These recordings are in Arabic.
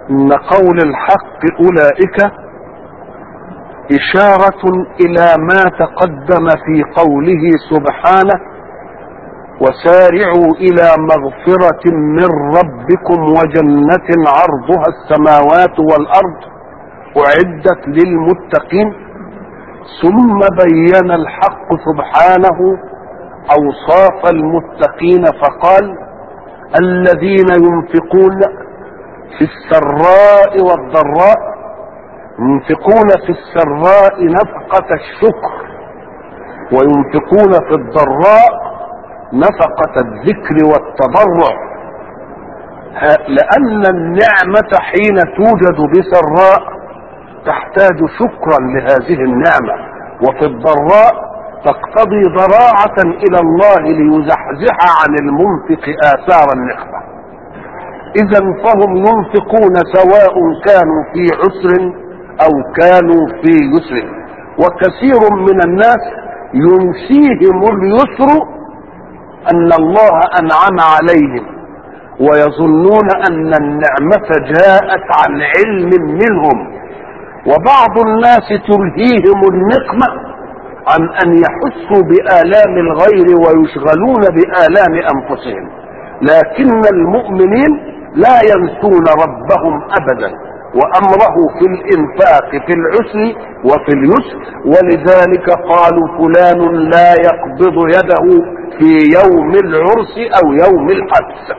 إن قول الحق أولئك إشارة إلى ما تقدم في قوله سبحانه وسارعوا إلى مغفرة من ربكم وجنة عرضها السماوات والأرض أعدت للمتقين. ثم بين الحق سبحانه أوصاف المتقين فقال الذين ينفقون في السراء والضراء، ينفقون في السراء نفقة الشكر وينفقون في الضراء نفقة الذكر والتضرع، لأن النعمة حين توجد بسراء تحتاج شكرا لهذه النعمة، وفي الضراء تقتضي ضراعة إلى الله ليزحزح عن المنفق آثار النقمة. إذا فهم ينفقون سواء كانوا في عسر أو كانوا في يسر، وكثير من الناس ينسيهم اليسر أن الله أنعم عليهم ويظنون أن النعمة جاءت عن علم منهم، وبعض الناس تلهيهم النقمة عن أن يحسوا بآلام الغير ويشغلون بآلام أنفسهم. لكن المؤمنين لا ينسون ربهم أبدا وأمره في الإنفاق في العسر وفي اليسر، ولذلك قالوا فلان لا يقبض يده في يوم العرس أو يوم الحبس.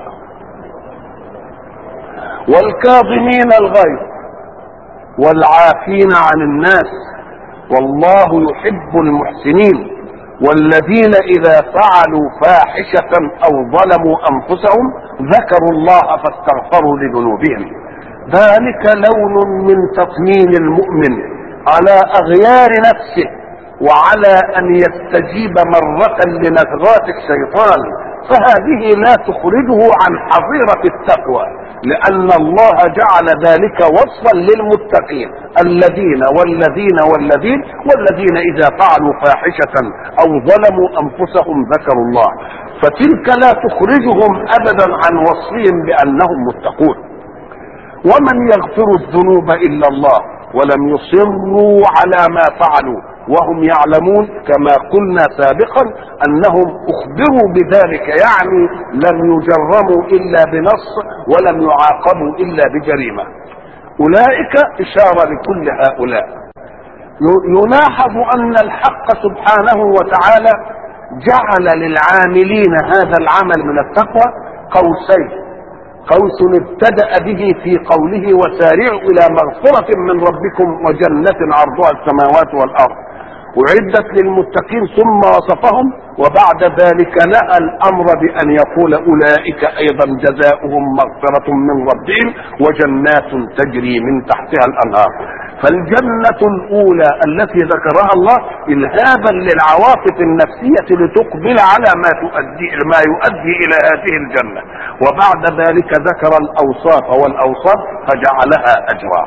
والكاظمين الغيظ والعافين عن الناس والله يحب المحسنين، والذين إذا فعلوا فاحشة أو ظلموا أنفسهم ذكروا الله فاستغفروا لذنوبهم. ذلك لون من تطمين المؤمن على أغيار نفسه وعلى أن يستجيب مرة لنزغات الشيطان، فهذه لا تخرجه عن حظيرة التقوى، لأن الله جعل ذلك وصفا للمتقين الذين والذين إذا فعلوا فاحشة أو ظلموا أنفسهم ذكروا الله، فتلك لا تخرجهم أبدا عن وصفهم بأنهم متقون. ومن يغفر الذنوب إلا الله ولم يصروا على ما فعلوا وهم يعلمون، كما قلنا سابقا أنهم أخبروا بذلك، يعني لم يجرموا إلا بنص ولم يعاقبوا إلا بجريمة. أولئك إشارة لكل هؤلاء. يلاحظ أن الحق سبحانه وتعالى جعل للعاملين هذا العمل من التقوى قوسين: قوس ابتدأ به في قوله وسارعوا إلى مغفرة من ربكم وجنة عرضها السماوات والأرض أعدت للمتقين، ثم وصفهم، وبعد ذلك نهى الأمر بأن يقول أولئك أيضا جزاؤهم مغفرة من ربهم وجنات تجري من تحتها الأنهار. فالجنة الأولى التي ذكرها الله إلهابا للعواطف النفسية لتقبل على ما يؤدي إلى هذه الجنة، وبعد ذلك ذكر الأوصاف والأوصاف فجعلها أجرا.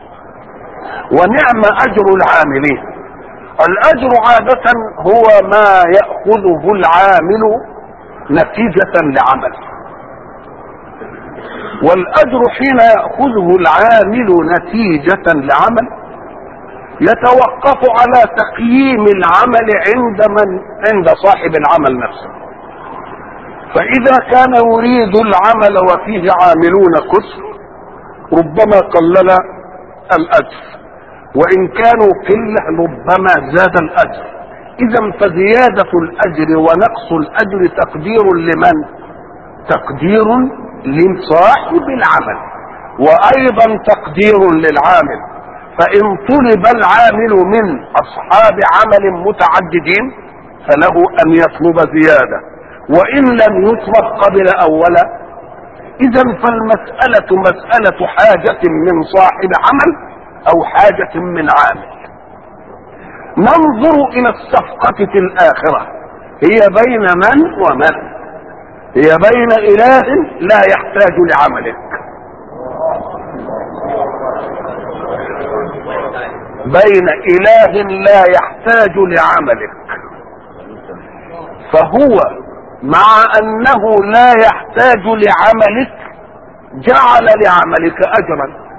ونعم أجر العاملين. الأجر عادة هو ما يأخذه العامل نتيجة لعمل، والأجر حين يأخذه العامل نتيجة لعمل يتوقف على تقييم العمل عند صاحب العمل نفسه. فإذا كان يريد العمل وفيه عاملون كثر ربما قلل الأجر، وإن كانوا قلة ربما زاد الأجر. إذا فزيادة الأجر ونقص الأجر تقدير لمن؟ تقدير لصاحب العمل، وأيضا تقدير للعامل. فإن طلب العامل من أصحاب عمل متعددين فله أن يطلب زيادة، وإن لم يطلب قبل أولا. إذا فالمسألة مسألة حاجة من صاحب عمل أو حاجة من عامل. ننظر إلى الصفقة في الآخرة، هي بين من ومن؟ هي بين إله لا يحتاج لعملك، بين إله لا يحتاج لعملك، فهو مع أنه لا يحتاج لعملك جعل لعملك اجرا.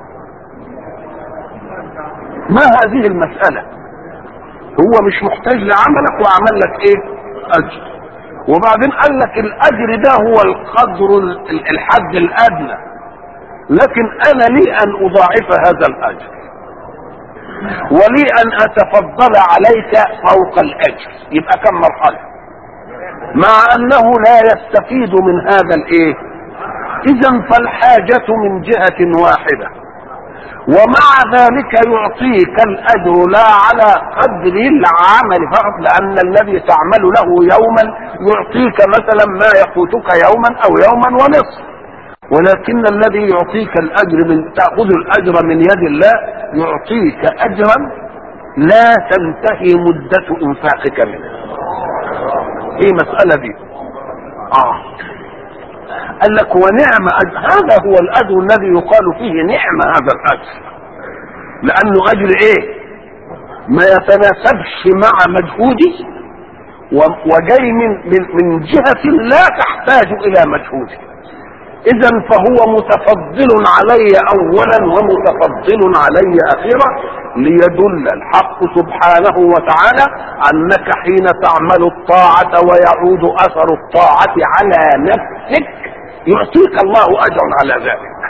ما هذه المسألة؟ هو مش محتاج لعملك وعمل لك ايه؟ اجر. وبعدين قال لك الاجر ده هو القدر الحد الادنى، لكن انا لي ان اضاعف هذا الاجر، ولي ان اتفضل عليك فوق الاجر. يبقى كم مرحلة، مع انه لا يستفيد من هذا الايه. اذا فالحاجة من جهة واحدة، ومع ذلك يعطيك الاجر لا على قدر العمل فقط، لان الذي تعمل له يوما يعطيك مثلا ما يفوتك يوما او يوما ونصف، ولكن الذي يعطيك الاجر من تاخذ الاجر من يد الله يعطيك اجرا لا تنتهي مدة انفاقك منه. ايه مسألة دي؟ قال لك ونعم أجر. هذا هو الاجر الذي يقال فيه نعم هذا الاجر، لانه اجر ايه؟ ما يتناسبش مع مجهودي، وجاي من جهة لا تحتاج الى مجهودي. اذا فهو متفضل علي اولا ومتفضل علي اخيرا، ليدل الحق سبحانه وتعالى انك حين تعمل الطاعة ويعود اثر الطاعة على نفسك يعطيك الله اجرا على ذلك.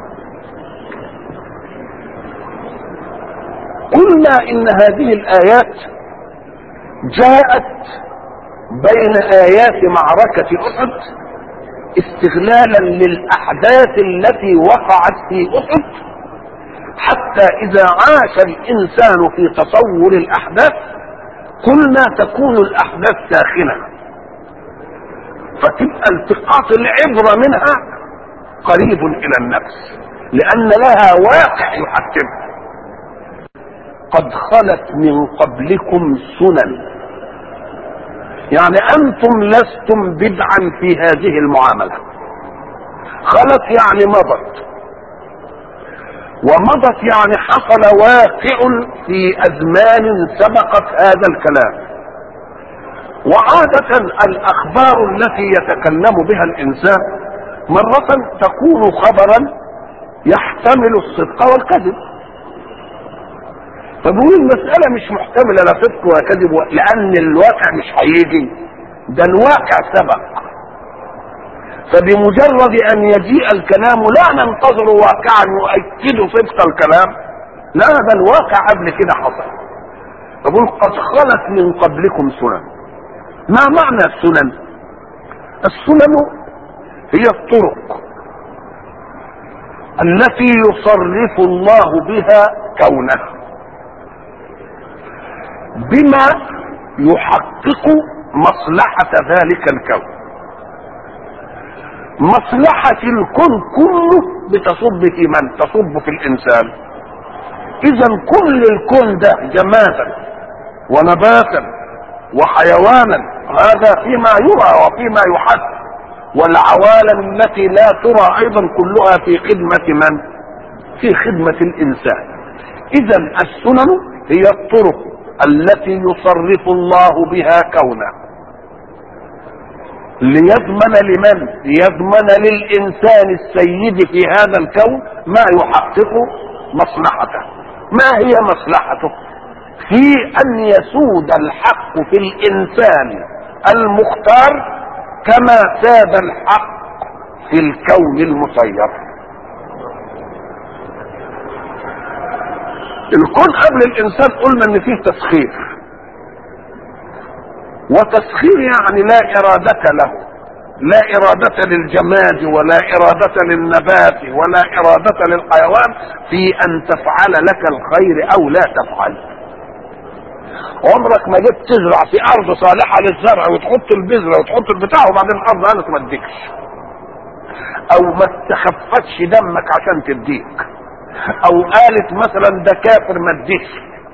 قلنا ان هذه الايات جاءت بين ايات معركة احد استغلالا للاحداث التي وقعت في احد، حتى اذا عاش الانسان في تصور الاحداث قلنا تكون الاحداث ساخنة، فتبقى التقاط العبرة منها قريب الى النفس، لان لها واقع يحكمها. قد خلت من قبلكم سنن، يعني انتم لستم بدعا في هذه المعاملة. خلت يعني مضت، ومضت يعني حصل واقع في ازمان سبقت هذا الكلام. وعادة الاخبار التي يتكلم بها الانسان مرة تكون خبرا يحتمل الصدق والكذب، فبقول المسألة مش محتملة لا صدق ولا كذب، لان الواقع مش هيجي، ده الواقع سبق. فبمجرد ان يجيء الكلام لا ننتظر واقعا يؤكد صدق الكلام، لا ده الواقع قبل كده حصل. فبقول قد خلت من قبلكم سنن. ما معنى السنن؟ السنن هي الطرق التي يصرف الله بها كونه بما يحقق مصلحة ذلك الكون. مصلحة الكون كله بتصب في من؟ تصب في الإنسان. إذا كل الكون ده جمادا ونباتا وحيوانا هذا فيما يرى وفيما يحس، والعوالم التي لا ترى أيضا كلها في خدمة من؟ في خدمة الإنسان. إذا السنن هي الطرق التي يصرف الله بها كونه ليضمن لمن؟ ليضمن للإنسان السيد في هذا الكون ما يحقق مصلحته. ما هي مصلحته؟ في أن يسود الحق في الإنسان المختار كما ساد الحق في الكون المسير. الكون قبل الإنسان قلنا إن فيه تسخير، وتسخير يعني لا إرادة له، لا إرادة للجماد ولا إرادة للنبات ولا إرادة للحيوان في أن تفعل لك الخير أو لا تفعل. عمرك ما جيت تزرع في أرض صالحة للزرع وتحط البذرة وتحط البتاع وبعدين الأرض قالت ما تديكش، أو ما تخفتش دمك عشان تديك، أو قالت مثلا ده كافر ما تديكش.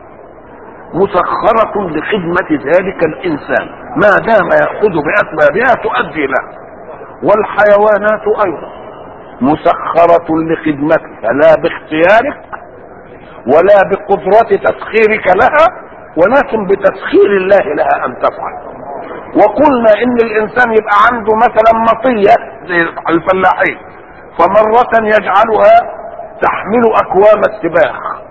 مسخرة لخدمة ذلك الإنسان ما دام يأخذ بأسبابها تؤدي له. والحيوانات أيضا مسخرة لخدمتك لا باختيارك ولا بقدرة تسخيرك لها، ولكن بتسخير الله لها أن تفعل. وقلنا إن الإنسان يبقى عنده مثلا مطية زي الفلاحين، فمرة يجعلها تحمل أكوام السباخ،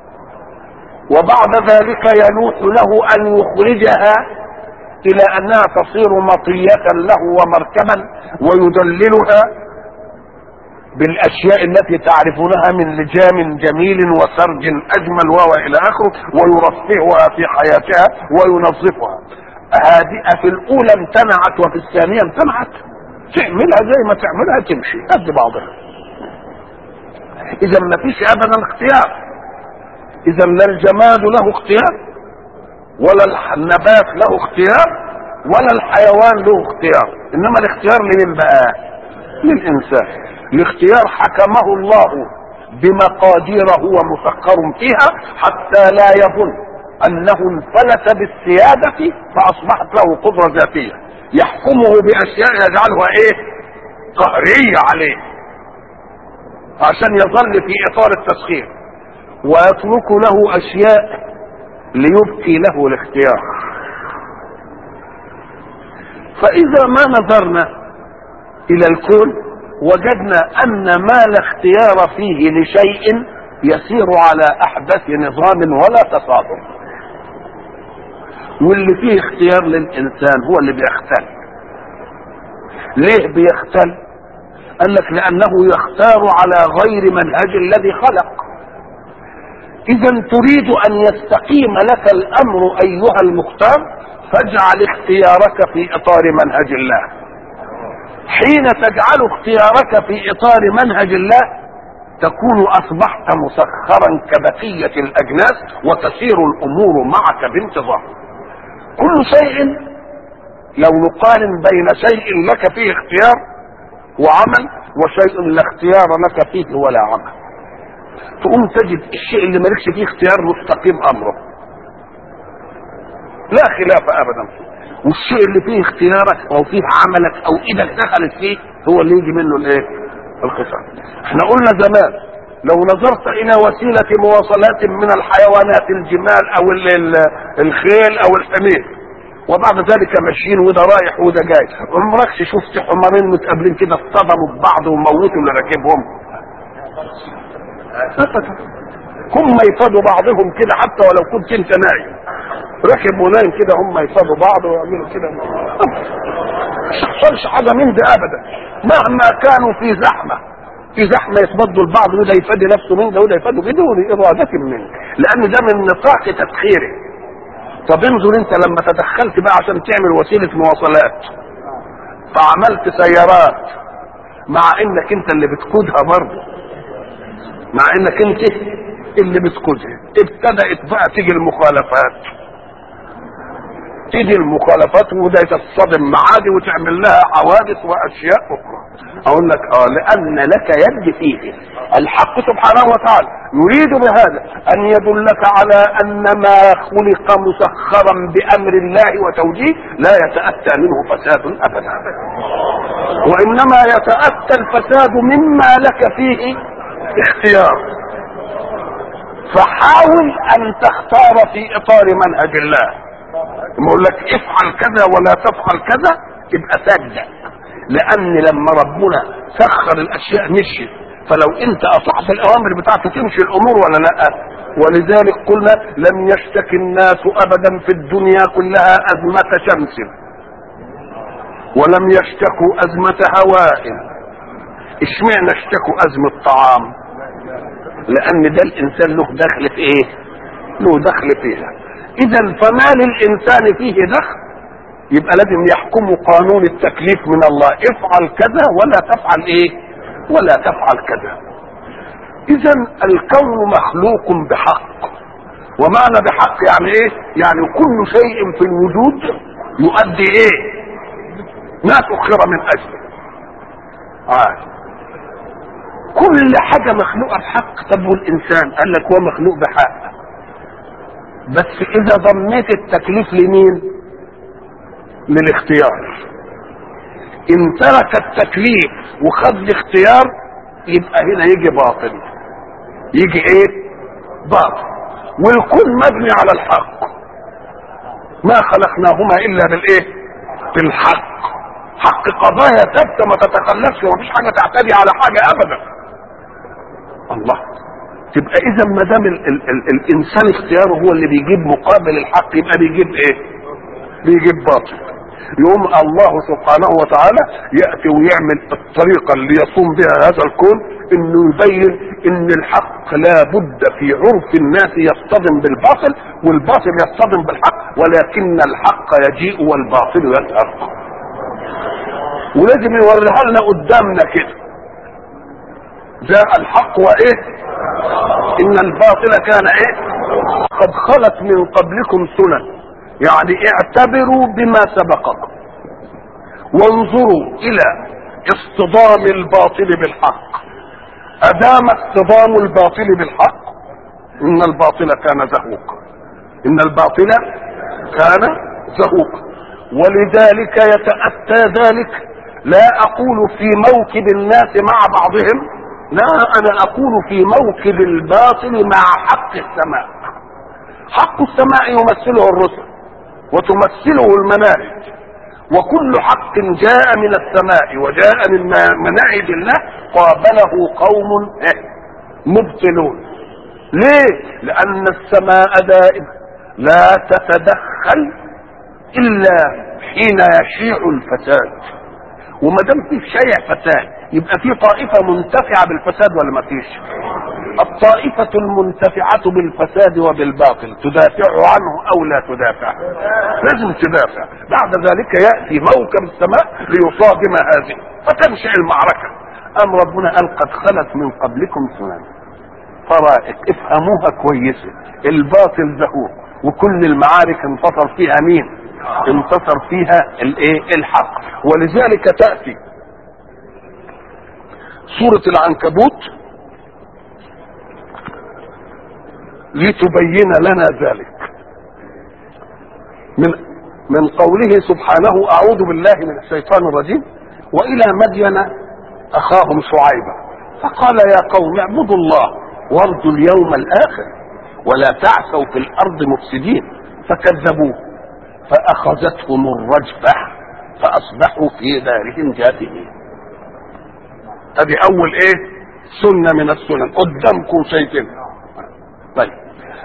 وبعد ذلك يلوح له أن يخرجها إلى أنها تصير مطية له ومركبا ويدللها بالاشياء التي تعرفونها من لجام جميل وسرج اجمل والى اخره، ويرفهها في حياتها وينظفها. هذه في الاولى امتنعت وفي الثانيه امتنعت، تعملها زي ما تعملها تمشي قد بعضها. اذا ما فيش ابدا اختيار، اذا لا الجماد له اختيار ولا النبات له اختيار ولا الحيوان له اختيار، انما الاختيار لمين بقى؟ للانسان. الاختيار حكمه الله بمقادير هو مسخر فيها حتى لا يظن انه انفلت بالسيادة فاصبحت له قدرة ذاتية، يحكمه باشياء يجعلها ايه؟ قهرية عليه عشان يظل في اطار التسخير، ويترك له اشياء ليبقي له الاختيار. فاذا ما نظرنا الى الكون وجدنا ان ما لا اختيار فيه لشيء يسير على احدث نظام ولا تصادم، واللي فيه اختيار للانسان هو اللي بيختل. ليه بيختل؟ قال لك لانه يختار على غير منهج الذي خلق. اذا تريد ان يستقيم لك الامر ايها المختار، فاجعل اختيارك في اطار منهج الله. حين تجعل اختيارك في اطار منهج الله تكون اصبحت مسخرا كبقية الاجناس وتسير الامور معك بانتظام. كل شيء لو نقارن بين شيء لك فيه اختيار وعمل وشيء لا اختيار لك فيه ولا عمل، تقوم تجد الشيء اللي مالكش فيه اختيار مستقيم امره لا خلاف ابدا فيه، والشيء اللي فيه اختيارك او فيه عملك او ايدك دخلت فيه هو اللي يجي منه الايه؟ الخسارة. احنا قلنا زمان لو نظرت الى وسيلة مواصلات من الحيوانات، الجمال او الخيل او الحمير، وبعد ذلك ماشيين وده رايح وده جاي، عمرك شفت حمارين متقابلين كده اصطدموا ببعض وموتوا اللي راكبهم؟ هم يفادوا بعضهم كده حتى ولو كنت انت نايم، ركب ونايم كده هم يفادوا بعض ويعملوا كده، مش حصلش حاجه من ده ابدا. مهما كانوا في زحمه يتبدوا البعض، وده يفادي نفسه من ده وده يفادي بدون اراده منه، لان ده من نطاق تسخيره. طب انظر انت لما تدخلت بقى عشان تعمل وسيله مواصلات فعملت سيارات، مع انك انت اللي بتقودها برضه، مع انك انت اللي بتقودها، ابتدأت بقى تيجي المخالفات وده تصطدم معادي وتعمل لها حوادث واشياء اخرى. اقول لك لان لك يد فيه. الحق سبحانه وتعالى يريد بهذا ان يدلك على ان ما خلق مسخرا بامر الله وتوجيه لا يتأتى منه فساد ابدا، وانما يتأتى الفساد مما لك فيه اختيار. فحاول ان تختار في اطار منهج الله. يقول لك افعل كذا ولا تفعل كذا، يبقى صدق، لان لما ربنا سخر الاشياء مشي، فلو انت اطعت الاوامر بتاعته تمشي الامور ولا لا؟ ولذلك قلنا لم يشتكي الناس ابدا في الدنيا كلها ازمة شمس، ولم يشتكوا ازمة هواء. اشمعنى اشتكوا ازمة طعام؟ لان ده الانسان له دخل في ايه؟ له دخل فيها. اذا فما للانسان فيه دخل، يبقى لازم يحكم قانون التكليف من الله، افعل كذا ولا تفعل ايه؟ ولا تفعل كذا. اذا الكون مخلوق بحق، ومعنى بحق يعني ايه؟ يعني كل شيء في الوجود يؤدي ايه؟ ما سخر من اجله. كل حاجة مخلوقة بحق. طب والإنسان قال لك هو مخلوق بحق، بس إذا ضميت التكليف لمين؟ للاختيار. إن ترك التكليف وخذ الاختيار يبقى هنا يجي باطل، يجي إيه؟ باطل. والكون مبني على الحق، ما خلقناهما إلا بالإيه؟ بالحق. حق قضايا ثابته ما تتخلفش ومفيش حاجه تعتدي على حاجه ابدا. الله. تبقى اذا ما دام الانسان اختياره هو اللي بيجيب مقابل الحق، يبقى بيجيب ايه؟ بيجيب باطل. يقوم الله سبحانه وتعالى ياتي ويعمل الطريقه اللي يصوم بها هذا الكون، انه يبين ان الحق لا بد في عرف الناس يصطدم بالباطل، والباطل يصطدم بالحق، ولكن الحق يجيء والباطل يذهب. ولازم يوريها لنا قدامنا كده، جاء الحق وايه؟ ان الباطل كان ايه؟ قد خلت من قبلكم سنن، يعني اعتبروا بما سبقكم وانظروا الى اصطدام الباطل بالحق. ادام اصطدام الباطل بالحق ان الباطل كان زهوقا، ان الباطل كان زهوقا. ولذلك يتأتى ذلك، لا اقول في موكب الناس مع بعضهم، لا، انا اقول في موكب الباطل مع حق السماء. حق السماء يمثله الرسل وتمثله المناهج، وكل حق جاء من السماء وجاء من مناهج الله قابله قوم مبطلون. ليه؟ لان السماء دائما لا تتدخل الا حين يشيع الفساد، وما دام في شيء فساد يبقى في طائفه منتفعه بالفساد ولا ما فيش؟ الطائفه المنتفعه بالفساد وبالباطل تدافع عنه او لا تدافع؟ لازم تدافع. بعد ذلك ياتي موكب السماء ليصادم هذه فتنشئ المعركه. ام ربنا قال قد خلت من قبلكم سنن، طرائق افهموها كويسه. الباطل زهوق، وكل المعارك انتصر فيها مين؟ انتصر فيها الايه؟ الحق. ولذلك تأتي سورة العنكبوت لتبين لنا ذلك من قوله سبحانه: اعوذ بالله من الشيطان الرجيم. والى مدين اخاهم شعيبا فقال يا قوم اعبدوا الله وارجوا اليوم الاخر ولا تعثوا في الارض مفسدين، فكذبوه فاخذتهم الرجفه فاصبحوا في دارهم جاثمين. ادي اول ايه؟ سنه من السنن قدامكم شايفين. طيب،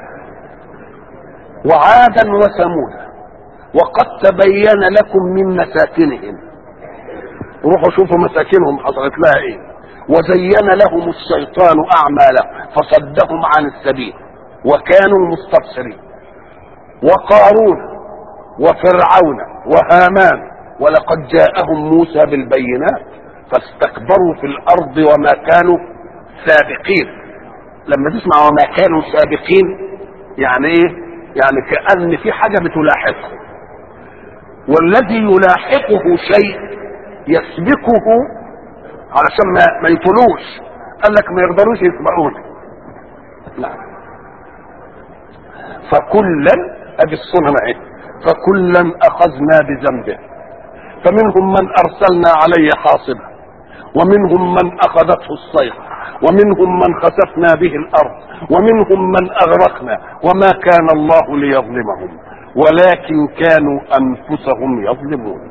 وعادا وثمودا وقد تبين لكم من مساكنهم، روحوا شوفوا مساكنهم حصلت لها ايه. وزين لهم الشيطان اعمالهم فصدهم عن السبيل وكانوا مستبصرين. وقارون وفرعون وهامان ولقد جاءهم موسى بالبينات فاستكبروا في الارض وما كانوا سابقين. لما تسمع وما كانوا سابقين يعني ايه؟ يعني كأن في حاجة بتلاحقه، والذي يلاحقه شيء يسبقه علشان ما يطلوش. قال لك ما يقدروش يسبقونه. لا، فكلا ادي السنن اهي، فكلا اخذنا بذنبه، فمنهم من ارسلنا عليه حاصبا ومنهم من اخذته الصيحه ومنهم من خسفنا به الارض ومنهم من اغرقنا وما كان الله ليظلمهم ولكن كانوا انفسهم يظلمون.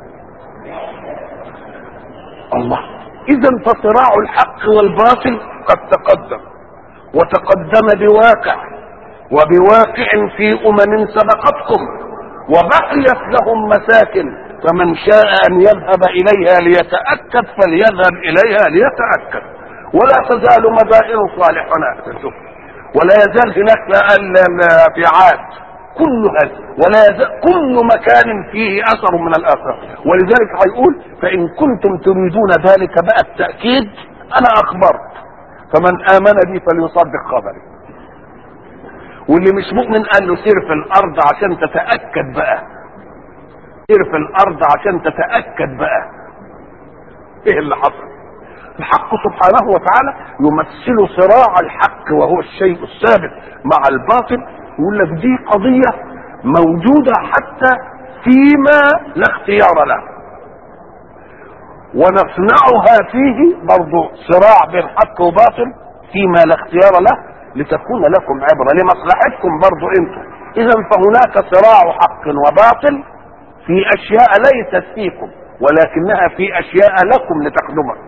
الله. اذا فصراع الحق والباطل قد تقدم، وتقدم بواقع وبواقع في سبقتكم، وبقيت لهم مساكن، فمن شاء ان يذهب اليها ليتاكد فليذهب اليها ليتاكد. ولا تزال مدائن صالحنا تشوف، ولا يزال هناك في عاد كل هذا، ولا يزال كل مكان فيه اثر من الاثار. ولذلك هيقول فان كنتم تريدون ذلك بقى التاكيد انا اخبرت، فمن امن بي فليصدق خبري. واللي مش مؤمن قال له سير في الارض عشان تتاكد بقى، سير في الارض عشان تتاكد بقى ايه اللي حصل. الحق سبحانه وتعالى يمثل صراع الحق وهو الشيء الثابت مع الباطل. يقول لك دي قضية موجودة حتى فيما لا اختيار له، ونصنعها فيه برضو صراع بين حق وباطل فيما لا اختيار له لتكون لكم عبرة لمصلحتكم برضو انتم. اذا فهناك صراع حق وباطل في اشياء ليست فيكم ولكنها في اشياء لكم لتخدمها.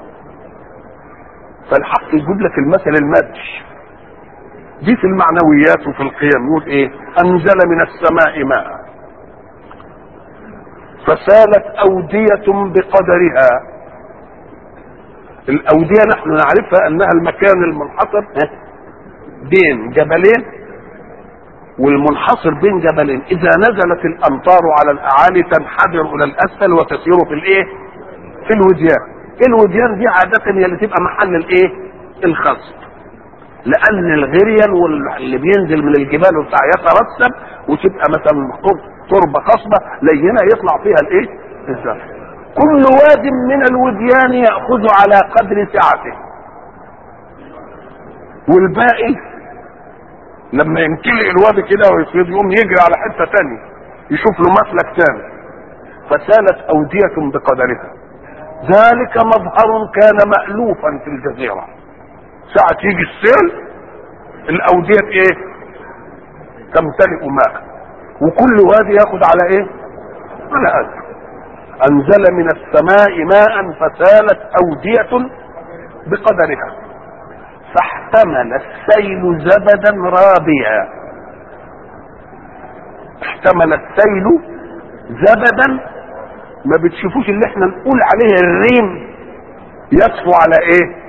فالحق يجيب لك المثل المادي دي في المعنويات وفي القيم. يقول ايه؟ انزل من السماء ماء فسالت اودية بقدرها. الاودية نحن نعرفها انها المكان المنحصر بين جبلين، والمنحصر بين جبلين اذا نزلت الامطار على الاعالي تنحدر الى الاسفل وتسير في الايه؟ في الوديان. الوديان دي عادة هي اللي تبقى محل الايه؟ الخصب، لان الغريان واللي بينزل من الجبال وبتاع يترسب وتبقى مثلا تربه خصبه لينه يطلع فيها الايه؟ الزرع. كل واد من الوديان ياخذ على قدر سعته، والباقي لما يمتلئ الوادي كده ويصير يقوم يجري على حته ثانيه يشوف له مسلك ثاني. فسالت اوديه بقدرها. ذلك مظهر كان مألوفا في الجزيره. ساعة يجي السيل الاودية ايه؟ تمتلئ ماء، وكل وادي ياخد على ايه؟ على قدر. انزل من السماء ماء فسالت اودية بقدرها فاحتمل السيل زبدا رابيا. احتمل السيل زبدا، ما بتشوفوش اللي احنا نقول عليه الريم يطفو على ايه؟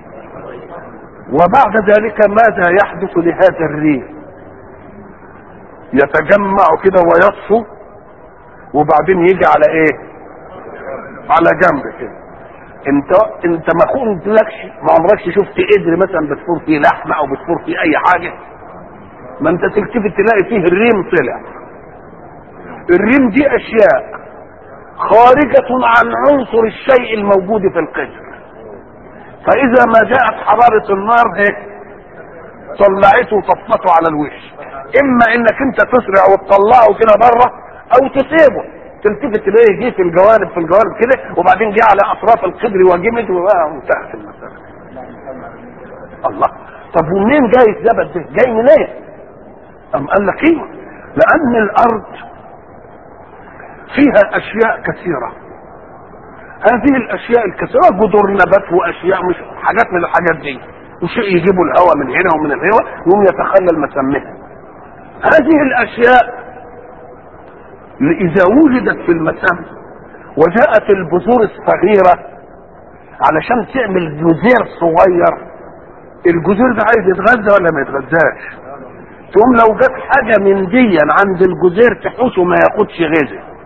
وبعد ذلك ماذا يحدث لهذا الريم؟ يتجمع كده ويطفو وبعدين يجي على ايه؟ على جنب كده. انت ما كنتلكش، ما عمركش شفت قدر مثلا بتفور فيه لحمه او بتفور فيه اي حاجه؟ ما انت تلتفت تلاقي فيه الريم طلع. الريم دي اشياء خارجه عن عنصر الشيء الموجود في القدر، فاذا ما جاءت حرارة النار هيك طلعته وطفته على الوش. اما انك انت تسرع وتطلعه كده بره او تسيبه، تلتفت تلاقيه جه في الجوانب كده وبعدين جه على اطراف القدر وجمد وانتهت المسألة. الله، طب ومنين جاي الزبد ده؟ جاي منين؟ ام قال لك ايه؟ لان الارض فيها اشياء كثيرة. هذه الاشياء الكثيره جذور نبات واشياء مش حاجات من الحاجات دي، وشيء يجيبوا الهواء من هنا ومن الهواء يقوم يتخلل مسامها. هذه الاشياء اذا وجدت في المسام وجاءت البذور الصغيره علشان تعمل جزير صغير، الجزير ده عايز يتغذى ولا ما يتغذاش؟ تقوم لو جت حاجه من دي عند الجزير تحوشه ما ياخدش غذاء،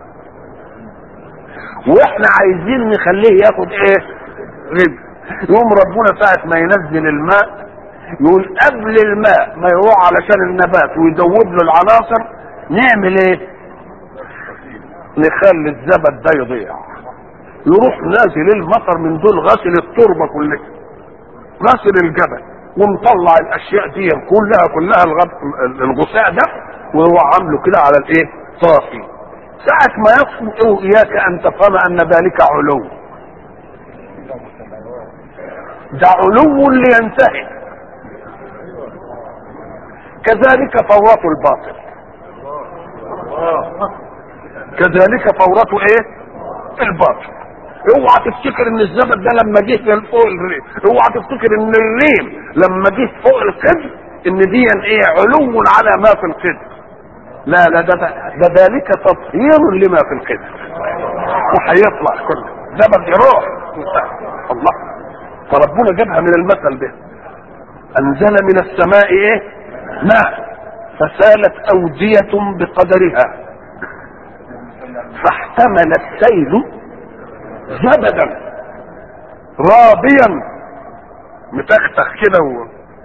واحنا عايزين نخليه ياخد ايه؟ غذاء. يقوم ربنا ساعة ما ينزل الماء يقول قبل الماء ما يروح علشان النبات ويزود له العناصر نعمل ايه؟ نخلي الزبد ده يضيع. يروح نازل المطر من دول غسل التربه كلها، غسل الجبل ومطلع الاشياء دي كلها الغثاء ده ويروح عامله كده على الايه؟ صافي. ساعة ما يصفو إياك أن تفهم أن ذلك علو، ده علو لينتهي. كذلك فورة الباطل، كذلك فورة ايه؟ الباطل. اوعى تفتكر ان الزبد ده لما جه فوق الريم، اوعى تفتكر ان الريم لما جه فوق القدر ان دي ايه؟ علو على ما في القدر. لا ده ذلك تطهير لما في القدر، وهيطلع كله زبد يروح. الله، فربنا جابها من المثل ده. انزل من السماء ايه؟ ماء فسالت اودية بقدرها فاحتمل السيل زبدا رابيا متختخ كده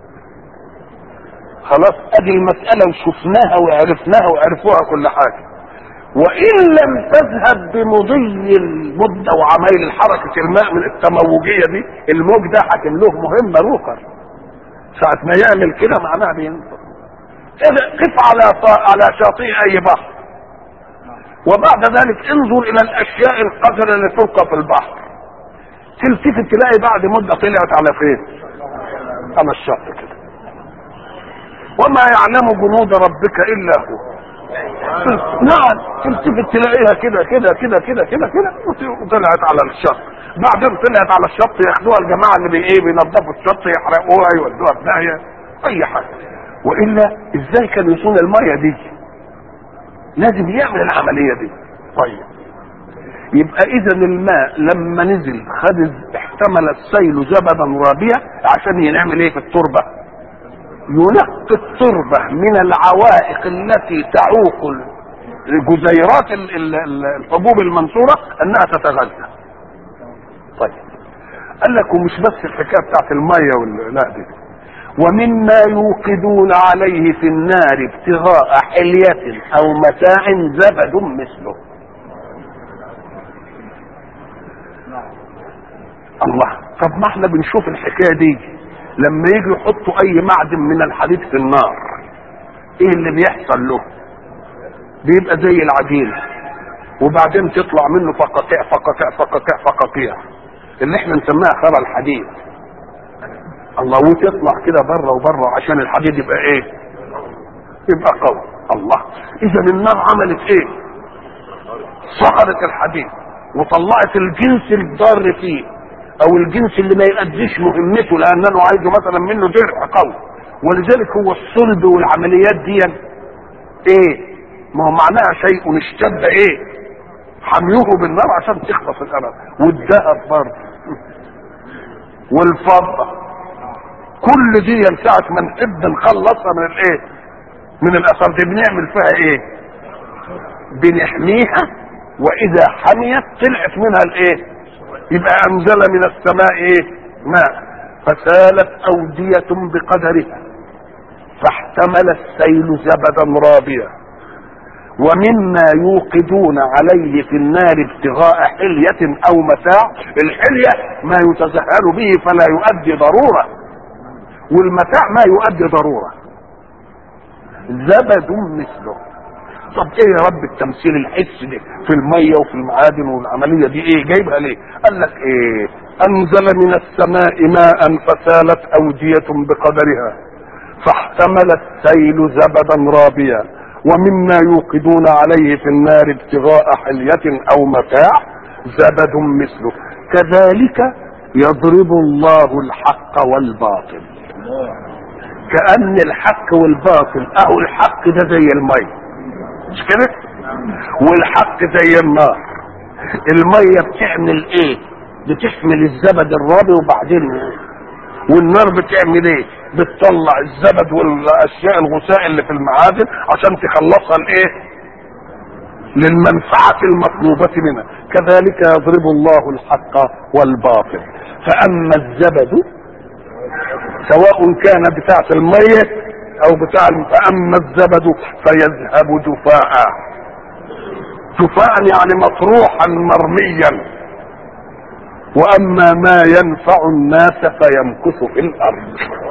خلاص. ادي المسألة وشفناها وعرفوها كل حاجة. وان لم تذهب بمضي المدة وعمايل الحركة الماء من التموجية دي، الموج ده حاكم له مهمة روكر. ساعة ما يعمل كده معناها بينفر. قف على شاطئ اي بحر، وبعد ذلك انظر الى الاشياء القذرة اللي تلقى في البحر، تلتفت تلاقي بعد مدة طلعت على فين؟ على الشط كده. وما يعلم جنود ربك الا هو. نعم، تلتفت تلاقيها كده كده كده كده كده كده وطلعت على الشط. بعدين طلعت على الشط ياخدوها الجماعه اللي بينظفوا الشط يحرقوها يودوها في داهيه اي حاجه. والا ازاي كان يصون الميه دي؟ لازم يعمل العمليه دي. طيب يبقى اذا الماء لما نزل احتمل السيل زبدا رابيا عشان ينعمل ايه في التربه؟ ينقي التربه من العوائق التي تعوق جزيرات الحبوب المنصوره انها تتغذى. طيب قال لك ومش بس الحكايه بتاعت الميه لا دي، ومما يوقدون عليه في النار ابتغاء حلية او متاع زبد مثله. الله، طب ما احنا بنشوف الحكايه دي لما يجوا يحطوا اي معدن من الحديد في النار ايه اللي بيحصل له؟ بيبقى زي العجين وبعدين تطلع منه فقاقيع فقاقيع فقاقيع فقاقيع اللي احنا نسميها خرى الحديد. الله، وتطلع كده بره وبره عشان الحديد يبقى ايه؟ يبقى قوي. الله، اذا النار عملت ايه؟ صهرت الحديد وطلعت الجنس الضار فيه او الجنس اللي ما يؤديش مهمته لانه عايزه مثلا منه درع قوي. ولذلك هو الصلب والعمليات دي ايه؟ ما هو معناها شيء اشتد ايه؟ حمله بالنار عشان تخلص الارض. والذهب برضه والفضه كل دي ساعة ما نحب نخلصها من الايه؟ من الاثر دي بنعمل فيها ايه؟ بنحميها واذا حميت طلعت منها الايه؟ يبقى انزل من السماء ايه؟ ماء فسالت اودية بقدرها فاحتمل السيل زبدا رابيا ومما يوقدون عليه في النار ابتغاء حلية او متاع. الحلية ما يتسهل به فلا يؤدي ضرورة، والمتاع ما يؤدي ضرورة. زبد مثله. طب ايه يا رب التمثيل الحسي ده في المية وفي المعادن والعملية دي ايه جايبها ليه؟ قال لك ايه؟ انزل من السماء ماء فسالت اودية بقدرها فاحتمل السيل زبدا رابيا ومما يوقدون عليه في النار ابتغاء حلية او متاع زبد مثله كذلك يضرب الله الحق والباطل. كأن الحق والباطل اهو الحق ده زي المية مش كده؟ والحق زي النار. المية بتعمل ايه؟ بتحمل الزبد الرابي وبعدين والنار بتعمل ايه؟ بتطلع الزبد والاشياء الغثاء اللي في المعادن عشان تخلصها لايه؟ للمنفعة المطلوبة منها. كذلك يضرب الله الحق والباطل. فاما الزبد سواء كان بتاع المية او بتاع فاما الزبد فيذهب جفاء. جفاء يعني مطروحا مرميا. واما ما ينفع الناس فيمكث في الارض.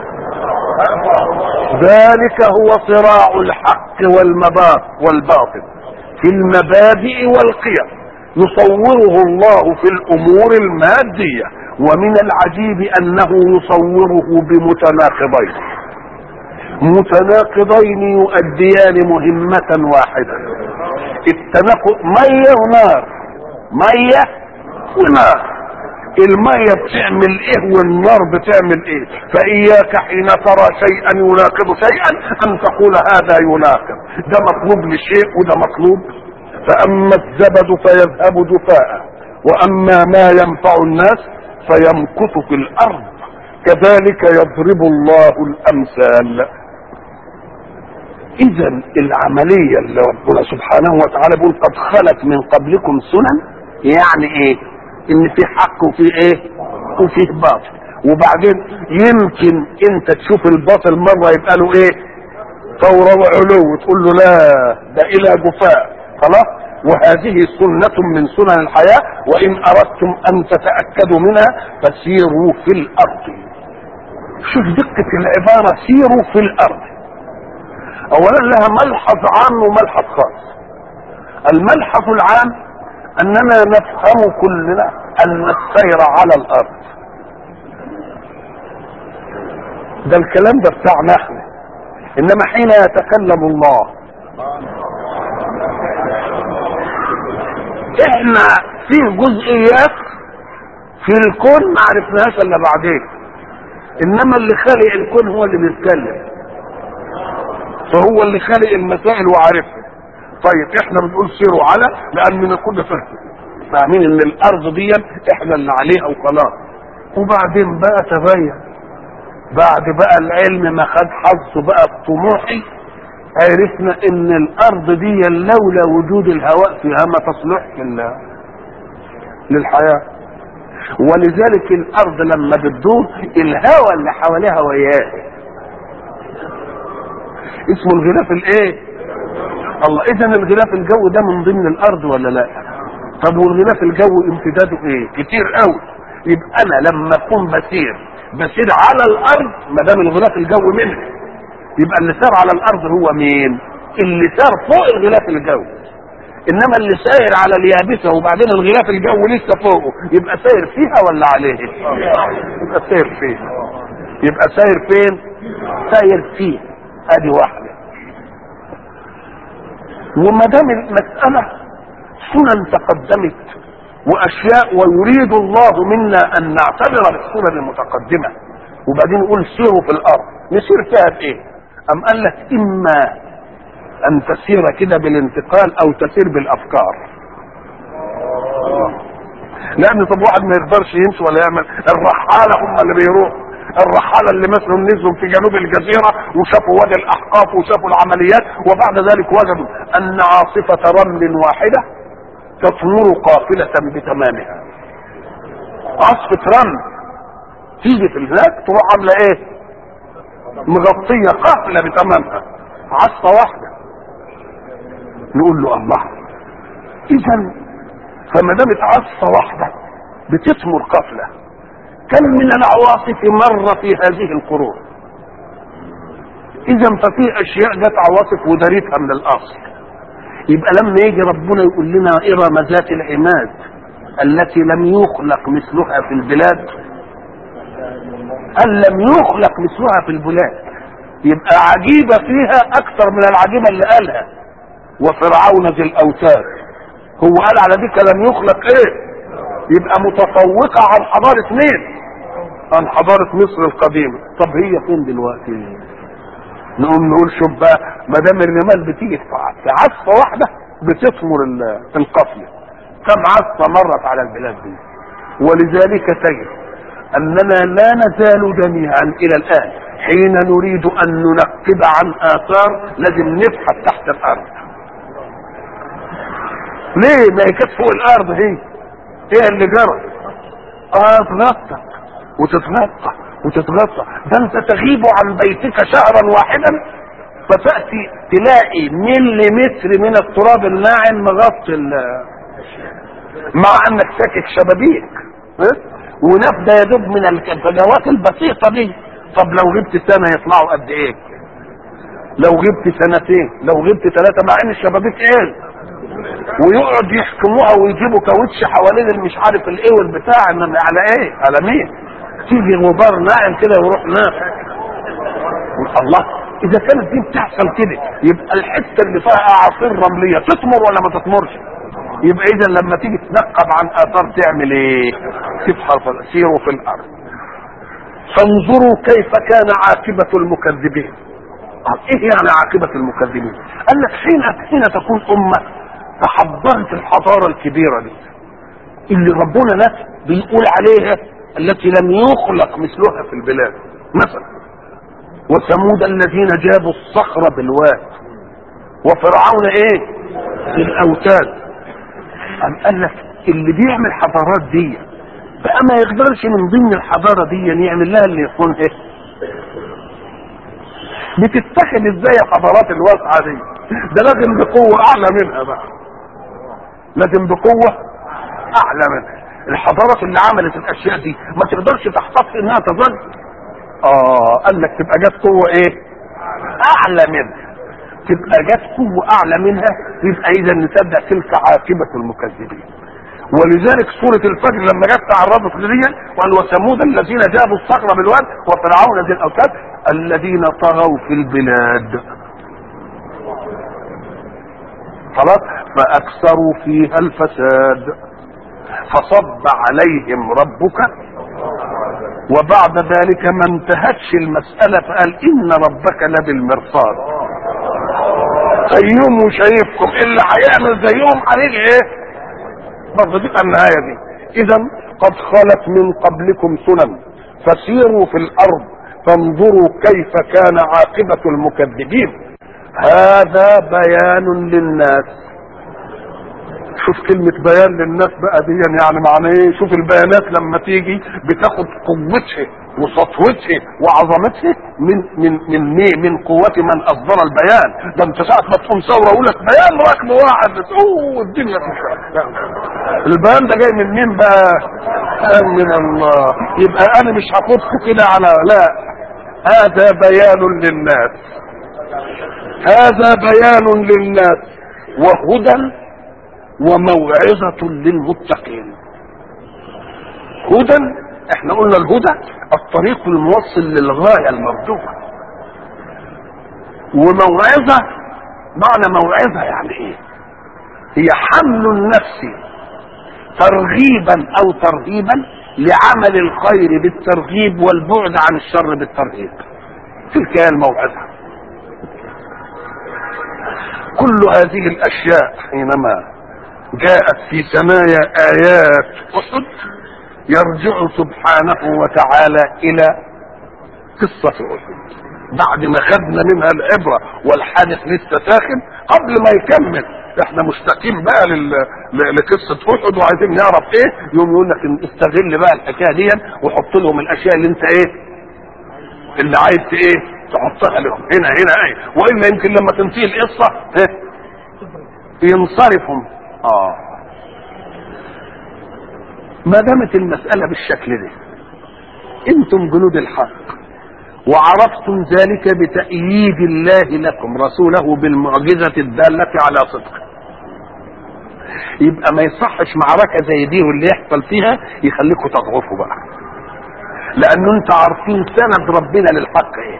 ذلك هو صراع الحق والباطل في المبادئ والقيم يصوره الله في الامور المادية. ومن العجيب انه يصوره بمتناقضين يؤديان مهمة واحدة. التناقض مية ونار، مية ونار. المية بتعمل ايه والنار بتعمل ايه؟ فاياك حين ترى شيئا يناقض شيئا ان تقول هذا يناقض، ده مطلوب لشيء وده مطلوب. فاما الزبد فيذهب جفاء واما ما ينفع الناس فيمكث في الارض. كذلك يضرب الله الامثال. اذا العملية اللي ربنا سبحانه وتعالى بيقول قد خلت من قبلكم سنن، يعني ايه؟ ان في حق وفي ايه؟ وفيه باطل. وبعدين يمكن انت تشوف الباطل مرة يبقى له ايه؟ ثورة وعلو وتقول له لا ده الى جفاء خلاص. وهذه سنة من سنن الحياة. وان اردتم ان تتأكدوا منها فسيروا في الارض. شوف دقة العبارة، سيروا في الارض. اولا لها ملحظ عام وملحظ خاص. الملحظ العام اننا نفهم كلنا ان السير على الارض ده الكلام ده بتاعنا احنا، انما حين يتكلم الله احنا في جزئيات في الكون ما عرفناهاش الا بعدين، انما اللي خالق الكون هو اللي بيتكلم، فهو اللي خالق المسائل وعارفها. طيب احنا بنقول سيروا على، لان كنا فاهمين ان الارض دي احنا اللي عليها وخلاص. وبعدين بقى تبين بعد بقى العلم ما خد حظه بقى الطموحي، عرفنا ان الارض دي لولا وجود الهواء فيها ما تصلحش للحياة. ولذلك الارض لما بتدور الهواء اللي حواليها وياه اسمه الغلاف الايه؟ الله. اذا الغلاف الجوي ده من ضمن الارض ولا لا؟ طب والغلاف الجوي امتداده ايه؟ كتير قوي. يبقى انا لما اكون بسير على الارض ما دام الغلاف الجوي منه، يبقى اللي سار على الارض هو مين؟ اللي سار فوق الغلاف الجوي. انما اللي ساير على اليابسه وبعدين الغلاف الجوي لسه فوقه، يبقى ساير فيها ولا عليه؟ يبقى ساير فيها. يبقى ساير فين؟ ساير فيه. ادي واحده. وما دام المساله سنن تقدمت واشياء، ويريد الله منا ان نعتبر بالسنن المتقدمه، وبعدين نقول سيروا في الارض، نسير فيها بايه؟ ام قال لك اما ان تسير كده بالانتقال او تسير بالافكار. لان طب واحد ما يقدرش يمشي ولا يعمل، الرحاله هم اللي بيروحوا. الرحاله اللي مثلا نزلوا في جنوب الجزيره وشافوا وادي الاحقاف وشافوا العمليات، وبعد ذلك وجدوا ان عاصفه رمل واحده تثمر قافله بتمامها. عاصفه رمل تيجي في الهناك تروح عامله ايه؟ مغطيه قافله بتمامها، عاصفه واحده. نقول له الله، اذا فما دامت عاصفه واحده بتثمر قافله، كم من العواصف مر في هذه القرون؟ اذا ففي اشياء جت عواصف ودارتها من الاصل. يبقى لما يجي ربنا يقول لنا ارم ذات العماد التي لم يخلق مثلها في البلاد، قال لم يخلق مثلها في البلاد، يبقى عجيبه فيها اكثر من العجيبه اللي قالها. وفرعون ذي الاوتاد، هو قال على دي لم يخلق ايه؟ يبقى متفوقه عن حضاره مين؟ عن حضاره مصر القديمه. طب هي فين دلوقتي؟ نقول شوف بقى، ما دام الرمال بتيجي في عصفه واحده بتثمر القفله، كم عصفه مرت على البلاد دي. ولذلك تجد اننا لا نزال جميعا الى الان حين نريد ان ننقب عن اثار لازم نبحث تحت الارض. ليه؟ ما هي كانت فوق الارض. هي ايه اللي جرى؟ تغطى وتتغطى وتتغطى. ده انت تغيب عن بيتك شهرا واحدا فتاتي تلاقي مليمتر من التراب الناعم مغطي مع انك ساكت شبابيك ونفده يدب من الفجوات البسيطه دي. طب لو غبت سنه يطلعوا قد ايه؟ لو غبت سنتين، لو غبت ثلاثه، مع ان الشبابيك ايه؟ ويقعد يحكموها ويجيبوا كاوتش حوالين المش عارف الايه والبتاع، انما على ايه؟ على مين؟ تيجي غبار ناعم كده ويروح نافع. الله، اذا كانت دي بتحصل كده يبقى الحته اللي فيها اعاصير رمليه تثمر ولا ما تثمرش؟ يبقى اذا لما تيجي تنقب عن اثار تعمل ايه؟ تبحث سيروا في الارض فانظروا كيف كان عاقبه المكذبين. ايه يعني عاقبه المكذبين؟ قال لك حين تكون امه تحضرت الحضاره الكبيره دي اللي ربنا نفسه بيقول عليها التي لم يخلق مثلها في البلاد، مثلا وثمود الذين جابوا الصخر بالواد، وفرعون ايه؟ بالاوتاد. قال لك اللي بيعمل حضارات دي بقى ما يقدرش من ضمن الحضاره دي يعمل لها اللي يكون ايه؟ بتتخذ ازاي الحضارات الواسعه دي؟ ده لازم بقوه اعلى منها بقى، لازم بقوه اعلى منها. الحضارات اللي عملت الاشياء دي ما تقدرش تحتفظ انها تظل. قال لك تبقى جت قوه ايه؟ اعلى منها. تبقى جت قوه اعلى منها، يبقى اذا نصدق تلك عاقبه المكذبين. ولذلك سوره الفجر لما جت تعرضت لدي قال وثمود الذين جابوا الصخر بالواد وفرعون ذي الاوتاد الذين طغوا في البلاد. خلاص. فاكثروا فيها الفساد فصب عليهم ربك. وبعد ذلك ما انتهتش المسألة فقال ان ربك لبالمرصاد. زيهم وشايفكم اللي هيعمل زيهم عليه ايه؟ برضه دي النهاية دي. اذا قد خلت من قبلكم سنن فسيروا في الارض فانظروا كيف كان عاقبة المكذبين. هذا بيان للناس. شوف كلمة بيان للناس بقى دي يعني معنى ايه؟ شوف البيانات لما تيجي بتاخد قوتها وسطوتها وعظمتها من قوة من اصدر البيان. ده انت ساعة ما تقوم ثورة اقول لك بيان رقم واحد الدنيا تشرب. البيان ده جاي من مين بقى؟ من الله. يبقى انا مش هاخدكم كده على لا، هذا بيان للناس، هذا بيان للناس وهدى وموعظة للمتقين. هدى، احنا قلنا الهدى الطريق الموصل للغاية المرجوة. وموعظة معنى موعظة يعني ايه؟ هي حمل النفس ترغيبا او ترهيبا لعمل الخير بالترغيب والبعد عن الشر بالترهيب. تلك هي الموعظة. كل هذه الاشياء حينما جاءت في ثنايا آيات أحد يرجع سبحانه وتعالى إلى قصة أحد بعد ما خدنا منها العبرة والحادث لسه ساخن. قبل ما يكمل احنا مشتاقين بقى لقصة أحد وعايزين نعرف ايه. يوم يقول لك استغل بقى الحكاية دي وحط لهم الأشياء اللي انت ايه اللي عايز ايه تحطها لهم هنا ايه. وإلا يمكن لما تنتهي القصة ينصرفهم. ما دامت المسألة بالشكل ده انتم جنود الحق وعرفتم ذلك بتأييد الله لكم رسوله بالمعجزة الدالة على صدقه، يبقى ما يصحش معركة زي دي واللي يحصل فيها يخليكم تضعفوا بقى، لأنه انت عارفين سند ربنا للحق ايه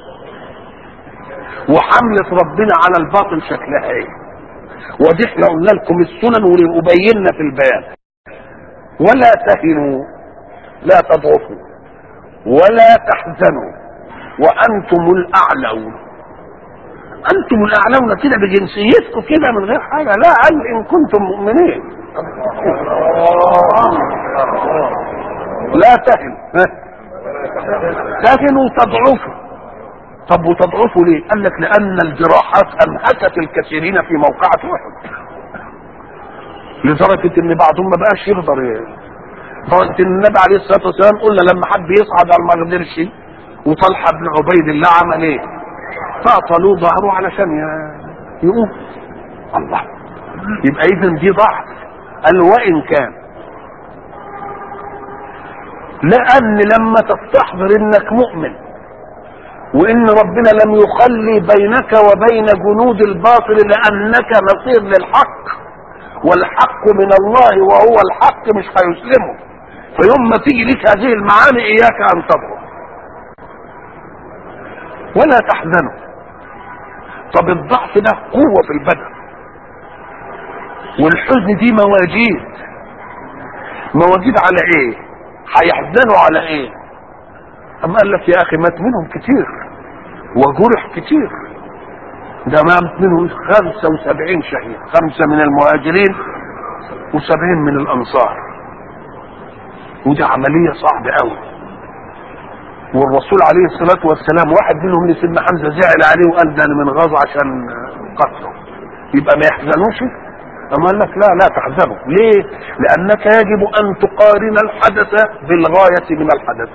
وحملة ربنا على الباطل شكلها ايه. ودي احنا قلنا لكم السنن وبينا في البيان. ولا تهنوا، لا تضعفوا ولا تحزنوا وانتم الاعلون. انتم الاعلون كده بجنسيتكم كده من غير حاجه، لا قال ان كنتم مؤمنين. لا تهنوا تضعفوا. طب وتضعفوا ليه؟ قال لك لان الجراحات انهكت الكثيرين في موقعة احد لدرجة ان بعضهم ما بقاش يقدر لدرجة ان النبي عليه الصلاة والسلام قلنا لما حب يصعد على ما قدرش وطلحة بن عبيد الله عمل ايه؟ فاطلوا ظهره علشان يقوم. الله، يبقى اذا دي ضعف. قال وان كان لان لما تستحضر انك مؤمن وان ربنا لم يخلي بينك وبين جنود الباطل لانك نصير للحق والحق من الله وهو الحق مش هيسلمه، فيوم ما تيجي لك هذه المعاني اياك ان تضعف ولا تحزنوا. طب الضعف ده قوة في البدن والحزن دي مواجيد على ايه؟ هيحزنوا على ايه؟ اما قال لك يا اخي مات منهم كتير وجرح كتير. ده مات منهم 75 شهيد، 5 من المهاجرين و70 من الانصار. ودي عملية صعبة قوي. والرسول عليه الصلاة والسلام واحد منهم لسيدنا حمزة زعل عليه وقال ده انا من غزو عشان قتله، يبقى ما يحزنوش. اما قال لك لا تحزنوا. ليه؟ لانك يجب ان تقارن الحدث بالغاية من الحدث.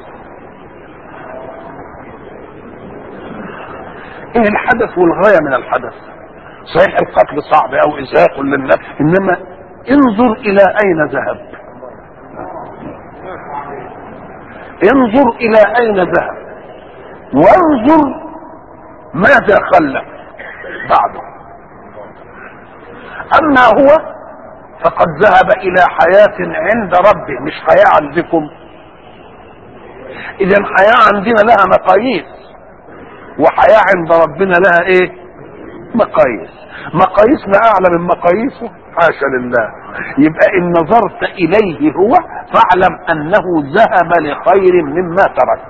ايه الحدث والغاية من الحدث؟ صحيح القتل صعب او ازهاق للنفس، انما انظر الى اين ذهب، انظر الى اين ذهب وانظر ماذا خلف بعده. اما هو فقد ذهب الى حياة عند ربه مش حياة عندكم. اذا الحياة عندنا لها مقاييس وحياة عند ربنا لها ايه؟ مقاييس. مقاييسنا اعلى من مقاييسه؟ حاشا لله. يبقى ان نظرت اليه هو فاعلم انه ذهب لخير مما ترك.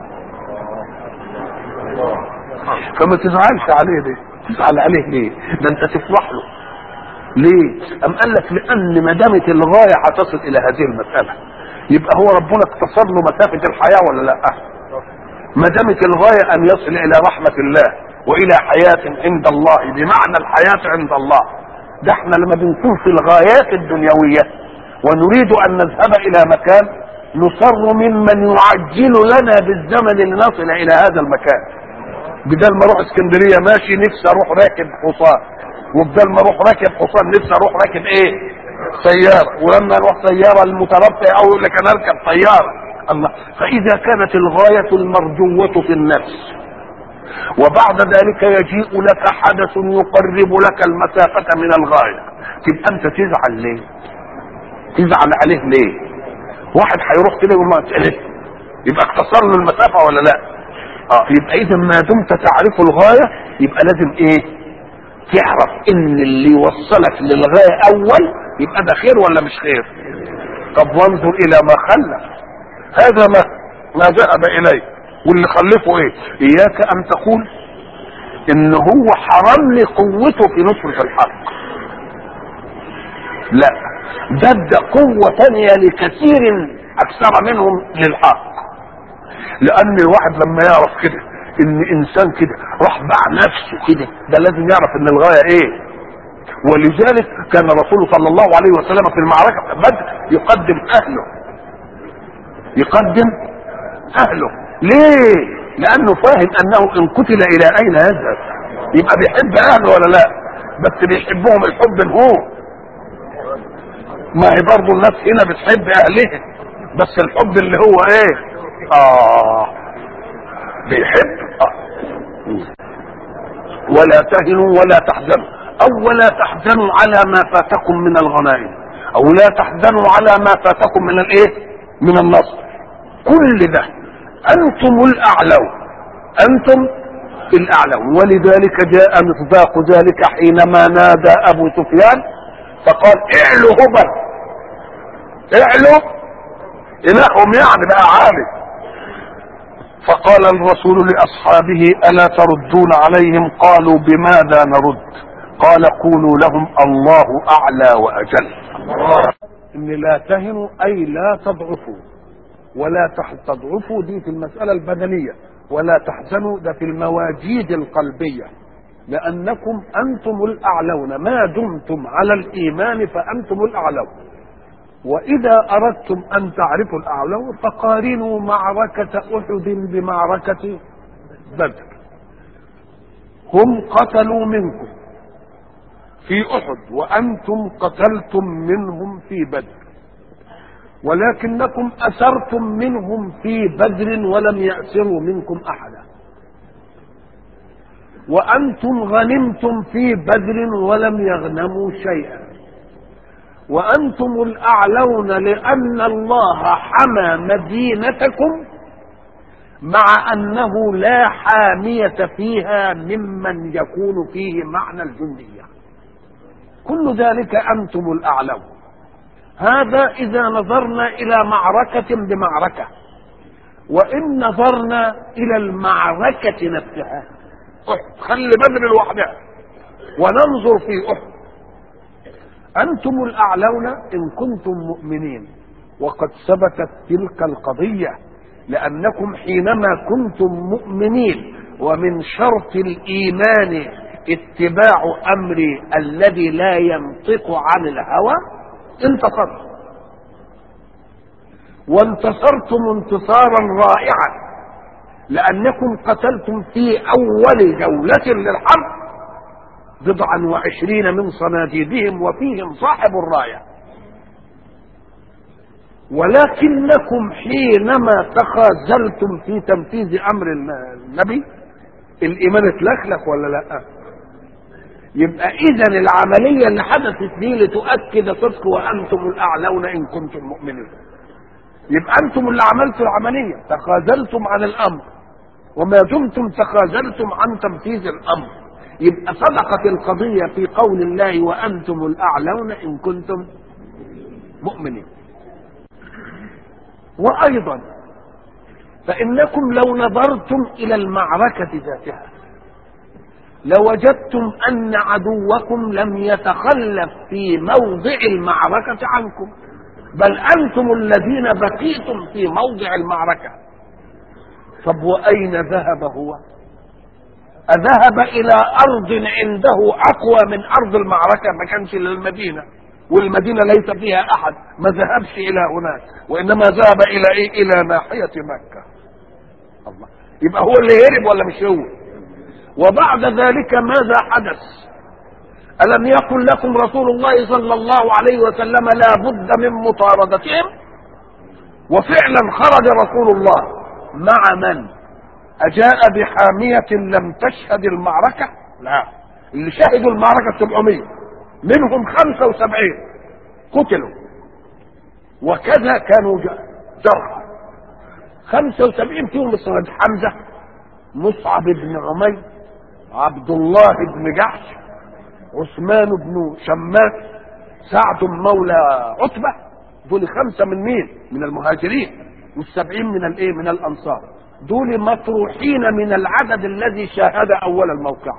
فما تزعلش عليه ليه؟ تزعل عليه ليه؟ ده انت تفرح له. ليه؟ ام قال لك لان ما دامت الغايه هتصل الى هذه المساله يبقى هو ربنا اقتصر له مسافه الحياه ولا لا؟ ما دامت الغايه ان يصل الى رحمه الله والى حياه عند الله، بمعنى الحياه عند الله. ده احنا لما بنكون في الغايات الدنيويه ونريد ان نذهب الى مكان نصر ممن يعجل لنا بالزمن لنصل الى هذا المكان. بدل ما اروح اسكندريه ماشي نفسي اروح راكب حصان، وبدل ما اروح راكب حصان نفسي اروح راكب ايه؟ سياره، ولما اروح سياره المتربع او يقول لك انا اركب طياره. الله. فاذا كانت الغايه المرجوه في النفس وبعد ذلك يجيء لك حدث يقرب لك المسافه من الغايه، تبقى انت تزعل ليه؟ تزعل عليه ليه؟ واحد هيروح كده يقول ما يبقى اختصر له المسافه ولا لا؟ يبقى اذا ما دمت تعرف الغايه يبقى لازم ايه؟ تعرف ان اللي يوصلك للغايه اول يبقى ده خير ولا مش خير؟ طب وانظر الى ما خلف، هذا ما ذهب اليه، واللي خلفه ايه؟ اياك ان تقول ان هو حرمني قوته في نصرة الحق. لا، ده قوة تانية لكثير اكثر منهم للحق. لان الواحد لما يعرف كده ان انسان كده راح باع نفسه كده، ده لازم يعرف ان الغايه ايه. ولذلك كان الرسول صلى الله عليه وسلم في المعركه بدر يقدم اهله. ليه؟ لانه فاهم انه ان قتل الى اين يذهب. يبقى بيحب اهله ولا لا؟ بس بيحبهم الحب هو. ما هي برضه الناس هنا بتحب اهلها، بس الحب اللي هو ايه؟ بيحب. ولا تهنوا ولا تحزنوا، او ولا تحزنوا على ما فاتكم من الغنائم، او لا تحزنوا على ما فاتكم من الايه؟ من النصر. كل ده انتم الاعلون. ولذلك جاء مصداق ذلك حينما نادى ابو سفيان فقال اعلوا هبل، اعلوا الههم يعني بقى عالي. فقال الرسول لاصحابه الا تردون عليهم؟ قالوا بماذا نرد؟ قال قولوا لهم الله اعلى واجل. ان لا تهنوا اي لا تضعفوا، ولا تضعفوا دي في المساله البدنيه، ولا تحزنوا ده في المواجيد القلبيه، لانكم انتم الاعلون ما دمتم على الايمان، فانتم الاعلون. واذا اردتم ان تعرفوا الاعلون فقارنوا معركه احد بمعركه بدر. هم قتلوا منكم في احد وانتم قتلتم منهم في بدر، ولكنكم اسرتم منهم في بدر ولم ياسروا منكم احدا، وانتم غنمتم في بدر ولم يغنموا شيئا، وأنتم الأعلون لأن الله حمى مدينتكم مع أنه لا حامية فيها ممن يكون فيه معنى الجندية. كل ذلك أنتم الأعلون. هذا إذا نظرنا إلى معركة بمعركة. وإن نظرنا إلى المعركة نفسها، خلي بدر لوحدها وننظر في أحد، أنتم الأعلون إن كنتم مؤمنين، وقد ثبتت تلك القضية، لأنكم حينما كنتم مؤمنين ومن شرط الإيمان اتباع أمري الذي لا ينطق عن الهوى انتصرتم، وانتصرتم انتصارا رائعا، لأنكم قتلتم في أول جولة للحرب 29 من صناديدهم وفيهم صاحب الراية. ولكنكم حينما تخاذلتم في تنفيذ امر النبي الايمان اتلخلخ ولا لا؟ يبقى اذا العمليه اللي حدثت دي لتؤكد صدق وانتم الاعلون ان كنتم مؤمنين. يبقى انتم اللي عملتوا العمليه، تخاذلتم عن الامر، وما دمتم تخاذلتم عن تنفيذ الامر يبقى صدقت القضية في قول الله وأنتم الأعلون إن كنتم مؤمنين. وأيضا فإنكم لو نظرتم إلى المعركة ذاتها لوجدتم أن عدوكم لم يتخلف في موضع المعركة عنكم، بل أنتم الذين بقيتم في موضع المعركة. طب وأين ذهب هو؟ أذهب إلى أرض عنده أقوى من أرض المعركة، ما كانش للمدينة، والمدينة ليس فيها أحد، ما ذهبش إلى هناك، وإنما ذهب إلى إيه؟ إلى ناحية مكة. الله، يبقى هو اللي هرب ولا مش هو؟ وبعد ذلك ماذا حدث؟ ألم يقل لكم رسول الله صلى الله عليه وسلم لا بد من مطاردتهم؟ وفعلا خرج رسول الله مع من؟ أجاء بحامية لم تشهد المعركة؟ لا، اللي شهدوا المعركة 700، منهم 75 قتلوا، وكذا كانوا جرحى. 75 فيهم الصغير: حمزة، مصعب بن عمير، عبد الله بن جحش، عثمان بن شماس، سعد مولى عتبة. دول 5 من مين؟ من المهاجرين، وال70 من الايه؟ من الانصار. دول مطروحين من العدد الذي شاهد اول الموقعة،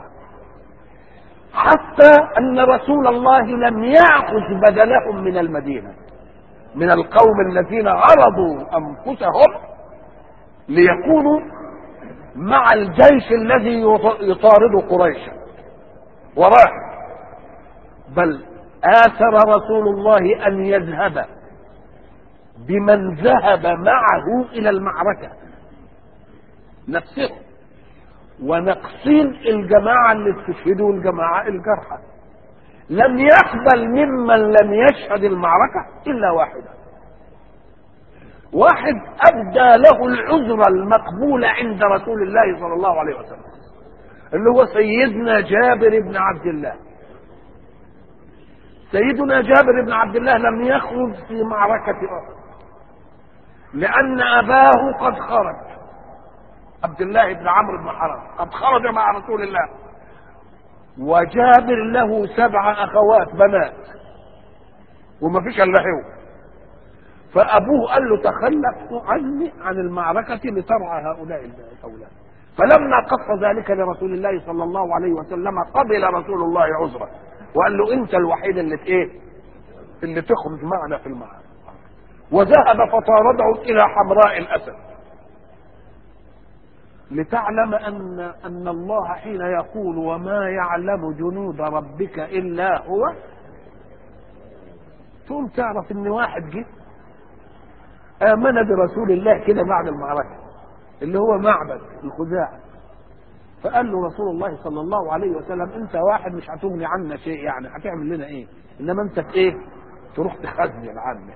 حتى ان رسول الله لم يأخذ بدلهم من المدينة، من القوم الذين عرضوا انفسهم ليكونوا مع الجيش الذي يطارد قريشا وراه، بل آثر رسول الله أن يذهب بمن ذهب معه إلى المعركة نفسه، ونقصين الجماعة اللي استشهدوا الجماعة الجرحى. لم يقبل ممن لم يشهد المعركة إلا واحد أبدى له العذر المقبول عند رسول الله صلى الله عليه وسلم، اللي هو سيدنا جابر بن عبد الله. سيدنا جابر بن عبد الله لم يخرج في معركة أحد لأن أباه قد خرج، عبد الله بن عمرو بن حرام قد خرج مع رسول الله، وجابر له 7 أخوات بنات وما فيش إلا هو، فأبوه قال له تخلف عني عن المعركة لترعى هؤلاء الأولاد. فلما قص ذلك لرسول الله صلى الله عليه وسلم قبل رسول الله عذره وقال له انت الوحيد اللي تخرج معنا في المعركة. وذهب فطارده الى حمراء الاسد، لتعلم ان الله حين يقول وما يعلم جنود ربك الا هو، ثم تعرف ان واحد جه آمن برسول الله كده بعد المعركة، اللي هو معبد الخزاعي، فقال له رسول الله صلى الله عليه وسلم انت واحد مش هتغني عنا شيء، يعني هتعمل لنا ايه؟ انما انت تروح تخزن عنا.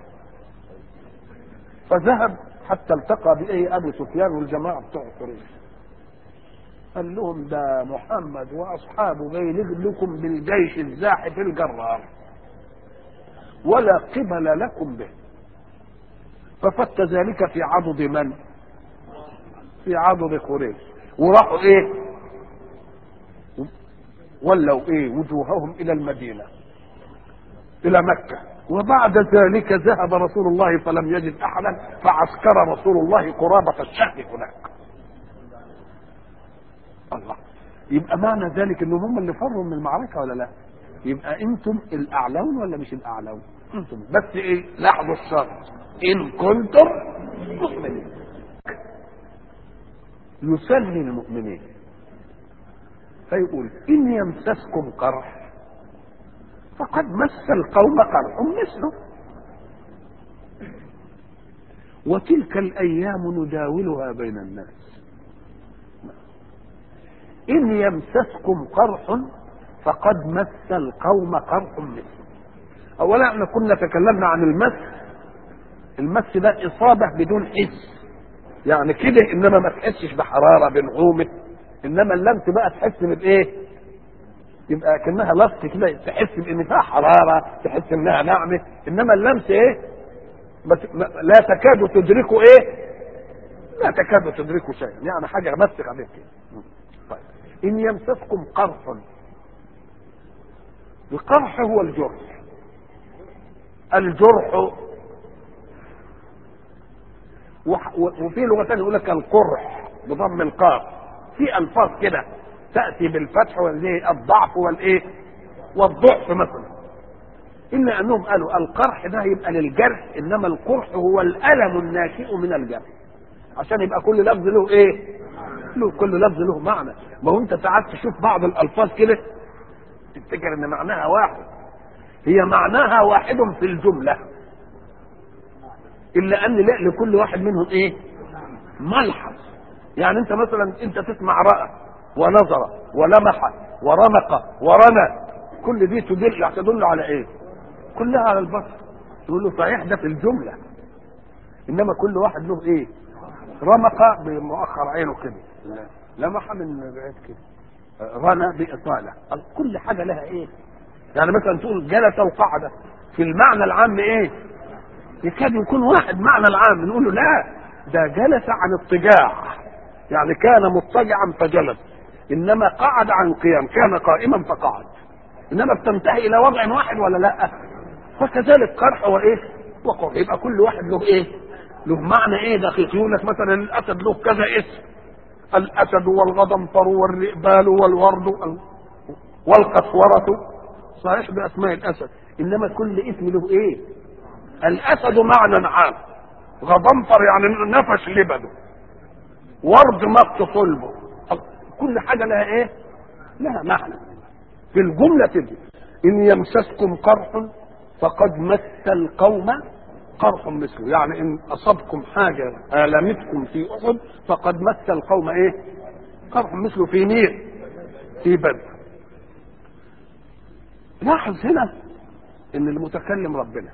فذهب حتى التقى بايه؟ ابو سفيان والجماعه بتوع قريش، قال لهم ده محمد واصحابه جايين لكم بالجيش الزاحف الجرار ولا قبل لكم به. ففت ذلك في عضد من؟ في عضد قريش، وراحوا ولوا وجوههم الى المدينة الى مكة. وبعد ذلك ذهب رسول الله فلم يجد احدا، فعسكر رسول الله قرابة الشهر هناك. الله، يبقى معنى ذلك انهم هم اللي فروا من المعركة ولا لا؟ يبقى انتم الاعلون ولا مش الاعلون؟ انتم بس لاحظوا الشرط ان كنتم مؤمنين. يسلي المؤمنين فيقول إن يمسسكم قرح فقد مس القوم قرح مثله وتلك الأيام نداولها بين الناس. إن يمسسكم قرح فقد مس القوم قرح مثله. أولا احنا كنا تكلمنا عن المس ده إصابة بدون حس، يعني كده انما ما تحسش بحراره بنعومه، انما اللمس بقى تحس يبقى كانها لصق كده، تحس بان فيها حراره، تحس انها ناعمه، انما اللمس لا تكاد تدركه لا تكاد تدركه شيء، يعني حاجه مسك عليك كده. طيب إن يمسسكم قرح، القرح هو الجرح. الجرح وفي لغة ثانية يقول لك القرح بضم القاف. في ألفاظ كده تأتي بالفتح والضعف والإيه والضعف مثلا، إلا أنهم قالوا القرح ده يبقى للجرح، إنما القرح هو الألم الناشئ من الجرح، عشان يبقى كل لفظ له إيه؟ كل لفظ له معنى. ما هو أنت ساعات تشوف بعض الألفاظ كده تفتكر إن معناها واحد، هي معناها واحد في الجملة، إلا أن لكل واحد منهم إيه؟ ملحظ. يعني أنت مثلا أنت تسمع رأى ونظر ولمح ورمق ورنى، كل دي تدل على إيه؟ كلها على البصر. تقول له صحيح ده في الجملة، إنما كل واحد له إيه؟ رمق بمؤخر عينه كده، لمح من بعيد كده، رنى بإطالة، كل حاجة لها إيه؟ يعني مثلا تقول جلس وقعد، في المعنى العام إيه؟ يكاد يكون واحد معنى العام، نقول له لا ده جلس عن اضطجاع، يعني كان مضطجعا فجلس، إنما قعد عن قيام، كان قائما فقعد، إنما بتنتهي إلى وضع واحد ولا لا؟ فكذلك قرح وإيه؟ وقرح. يبقى كل واحد له إيه؟ له معنى إيه دقيق. يقول لك مثلا الأسد له كذا اسم، الأسد والغضنفر والرئبال والورد والقسورة، صحيح بأسماء الأسد، إنما كل اسم له إيه؟ الأسد معنى عام، غضنفر يعني نفش لبده، ورد مط صلبه، كل حاجة لها إيه؟ لها معنى في الجملة تدي. إن يمسسكم قرح فقد مس القوم قرح مثله، يعني إن أصبكم حاجة آلمتكم في أحد فقد مس القوم إيه؟ قرح مثله في مين؟ في بدر. لاحظ هنا إن المتكلم ربنا،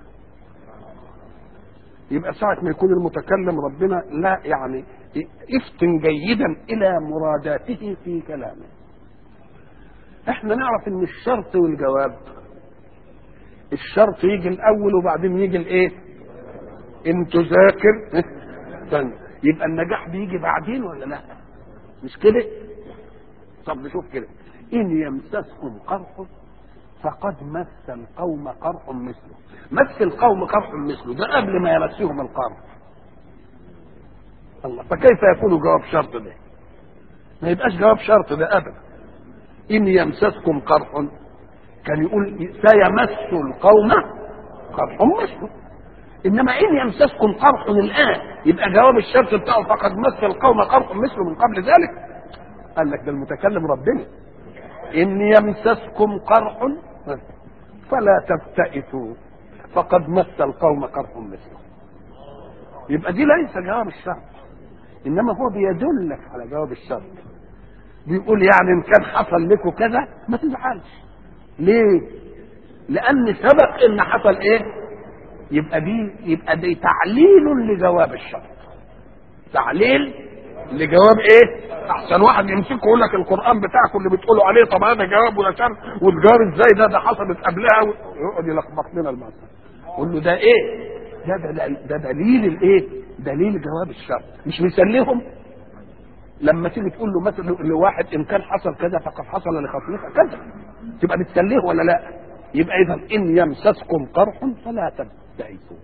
يبقى ساعة ما يكون المتكلم ربنا لا يعني افتن جيدا إلى مراداته في كلامه. احنا نعرف ان الشرط والجواب، الشرط يجي الاول وبعدين يجي الايه؟ ان تذاكر استنى، يبقى النجاح بيجي بعدين ولا لا؟ مش كده؟ طب نشوف كده، ان يمسسكم قرح فقد مس القوم قرح مثله. مس القوم قرح مثله ده قبل ما يمسهم القرح. الله، فكيف يكون جواب شرط ده؟ ما يبقاش جواب شرط ده ابدا. إن يمسسكم قرح كان يقول سيمس القوم قرح مثله، إنما إن يمسسكم قرح الآن يبقى جواب الشرط بتاعه فقد مس القوم قرح مثله من قبل ذلك. قال لك ده المتكلم ربنا، إن يمسسكم قرح فلا تبتئسوا فقد مس القوم قرح مثله. يبقى دي ليس جواب الشرط، إنما هو بيدلك على جواب الشرط، بيقول يعني ان كان حصل لكم كذا ما تزعلش. ليه؟ لان سبق ان حصل ايه؟ يبقى دي تعليل لجواب الشرط، تعليل لجواب ايه؟ احسن واحد يمسكه يقول لك القران بتاعكم اللي بتقولوا عليه طب هذا جواب ولا شرط، والجواب ازاي ده حصلت قبلها، ويقعد يلخبط لنا المسألة. قول له ده ايه؟ ده دليل الايه؟ دليل جواب الشرط، مش بيسليهم. لما تيجي تقول له مثلا لواحد ان كان حصل كذا فقد حصل لخصمك كذا، تبقى بتسليه ولا لا؟ يبقى اذا ان يمسسكم قرح فلا تبتئسوا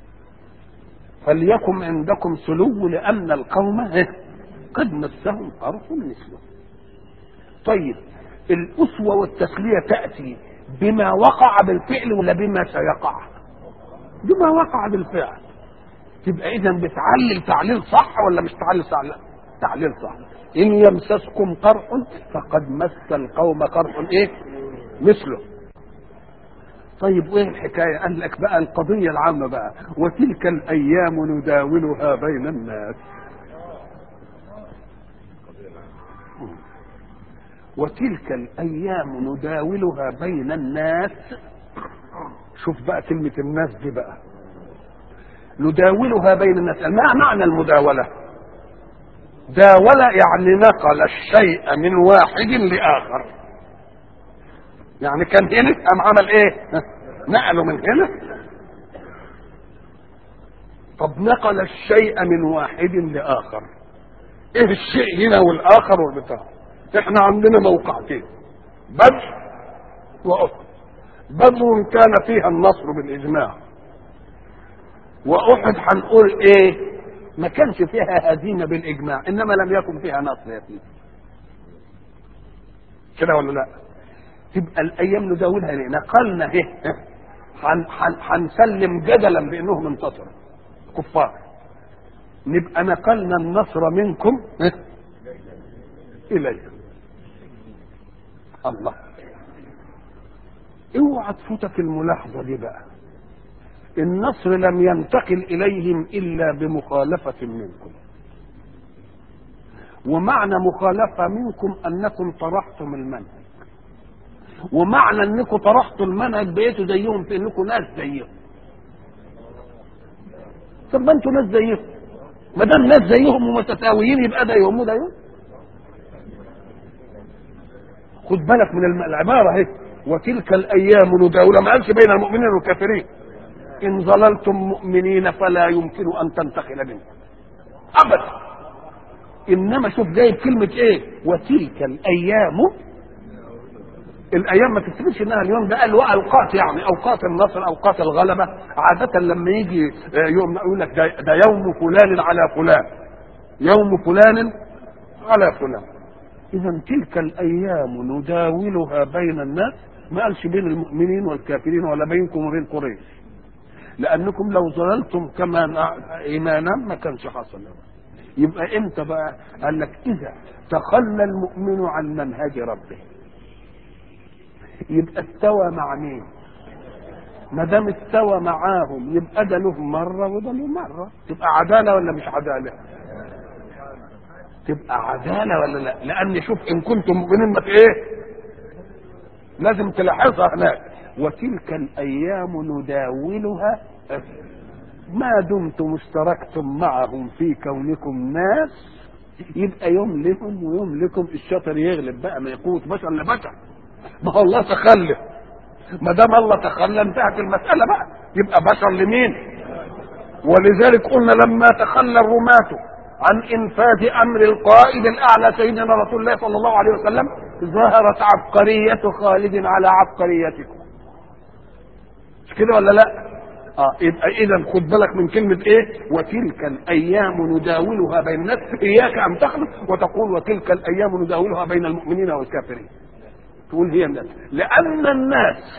فليكن عندكم سلو لان القوم قد مسهم قرح مثله. طيب الاسوه والتسليه تاتي بما وقع بالفعل ولا بما سيقع؟ بما وقع بالفعل. تبقى اذا بتعلل تعليل صح ولا مش تعليل تعليل صح؟ إن يمسسكم قرح فقد مس القوم قرح إيه؟ مثله. طيب وإيه الحكاية؟ قال لك بقى القضية العامة بقى، وتلك الأيام نداولها بين الناس. وتلك الأيام نداولها بين الناس. شوف بقى كلمة الناس دي بقى، نداولها بين الناس، ما معنى المداولة؟ داول يعني نقل الشيء من واحد لآخر، يعني كان هنا قام عمل ايه؟ نقله من هنا. طب نقل الشيء من واحد لآخر، ايه الشيء هنا والآخر والبتاع؟ احنا عندنا موقعتين، بدر واحد. بدر كان فيها النصر بالاجماع، واحد هنقول ايه ما كانش فيها هزيمه بالاجماع، انما لم يكن فيها نصر يا سيدي. كده ولا لا؟ تبقى الايام نداولها ليه؟ نقلنا ايه؟ هنسلم جدلا بانهم انتصروا كفار، نبقى نقلنا النصر منكم اليهم. الله، اوعى تفوتك الملاحظه دي بقى. النصر لم ينتقل اليهم الا بمخالفه منكم، ومعنى مخالفه منكم انكم طرحتم المنهج، ومعنى انكم طرحتوا المنهج بقيتوا زيهم في انكم ناس زيهم. طب ما انتوا ناس زيهم، ما دام ناس زيهم ومتساويين يبقى ده يهم وده يهم. خد بالك من العباره اهي، وتلك الايام نداولها، ما قالش بين المؤمنين والكافرين. ان ظللتم مؤمنين فلا يمكن ان تنتقل منكم ابدا، انما شوف جايب كلمه ايه؟ وتلك الايام. الايام ما تكتبش انها اليوم ده، قال اوقات، يعني اوقات النصر، اوقات الغلبه. عاده لما يجي يوم يقول لك ده يوم فلان على فلان، يوم فلان على فلان. اذا تلك الايام نداولها بين الناس، ما قالش بين المؤمنين والكافرين ولا بينكم وبين قريش، لانكم لو ظللتم كما ايمانا ما كانش حصل. يبقى امتى بقى؟ قال لك اذا تخلى المؤمن عن منهج ربه، يبقى استوى مع مين؟ ما دام استوى معاهم يبقى ده له مره وده له مره. تبقى عداله ولا مش عداله؟ تبقى عداله ولا لا؟ لان شوف ان كنتم مؤمنين ما ايه لازم تلاحظها هناك، وتلك الايام نداولها ما دمتم اشتركتم معهم في كونكم ناس، يبقى يوم لهم ويوم لكم. الشطر يغلب بقى، ما يقوت بشر لبشر. ما هو الله تخلى، ما دام الله تخلى انتهت المساله بقى، يبقى بشر لمين؟ ولذلك قلنا لما تخلى الرماة عن انفاذ امر القائد الاعلى سيدنا رسول الله صلى الله عليه وسلم، ظهرت عبقريه خالد على عبقريتكم. مش كده ولا لا؟ يبقى اذا خد بالك من كلمه ايه؟ وتلك الايام نداولها بين الناس، اياك ان تخلط وتقول وتلك الايام نداولها بين المؤمنين والكافرين، تقول هي الناس. لان الناس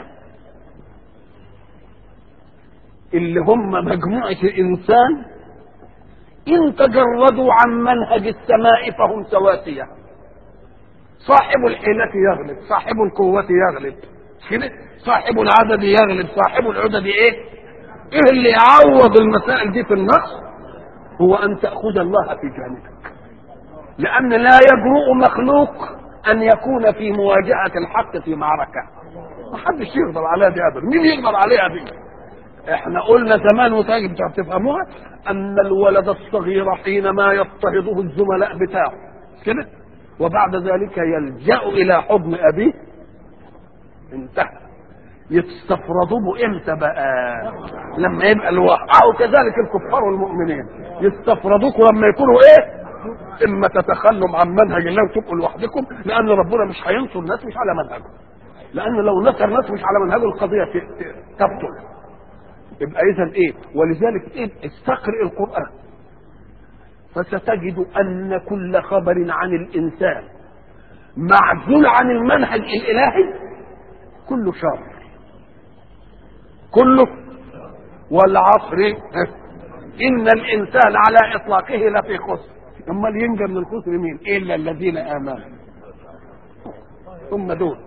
اللي هم مجموعه الانسان ان تجردوا عن منهج السماء فهم سواسيه. صاحب الحيلة يغلب، صاحب القوة يغلب، كده صاحب العدد يغلب، صاحب العدد ايه اللي يعوض المسائل دي في النقص؟ هو ان تأخذ الله في جانبك، لان لا يجرؤ مخلوق ان يكون في مواجهة الحق في معركة. ما حدش يقدر عليها دي ابدا. مين يقدر عليها دي؟ احنا قلنا زمان وتاجب تفهموها، ان الولد الصغير حينما يضطهده الزملاء بتاعه كده وبعد ذلك يلجأ الى حضن ابيه انتهى. يستفردوا به امتى بقى؟ لما يبقى لوحده. وكذلك الكفار والمؤمنين يستفردوكم لما يكونوا ايه؟ اما تتخلوا عن منهج الله وتبقوا لوحدكم، لان ربنا مش هينصر الناس مش على منهجه، لان لو نصر الناس مش على منهجه القضيه تبطل. يبقى اذا ايه؟ ولذلك ايه؟ استقرئ القرآن فستجد ان كل خبر عن الانسان معزول عن المنهج الالهي كله شر، كله. والعصر ان الانسان على اطلاقه لفي خسر. امال ينجى من الخسر مين؟ الا الذين امنوا. ثم دول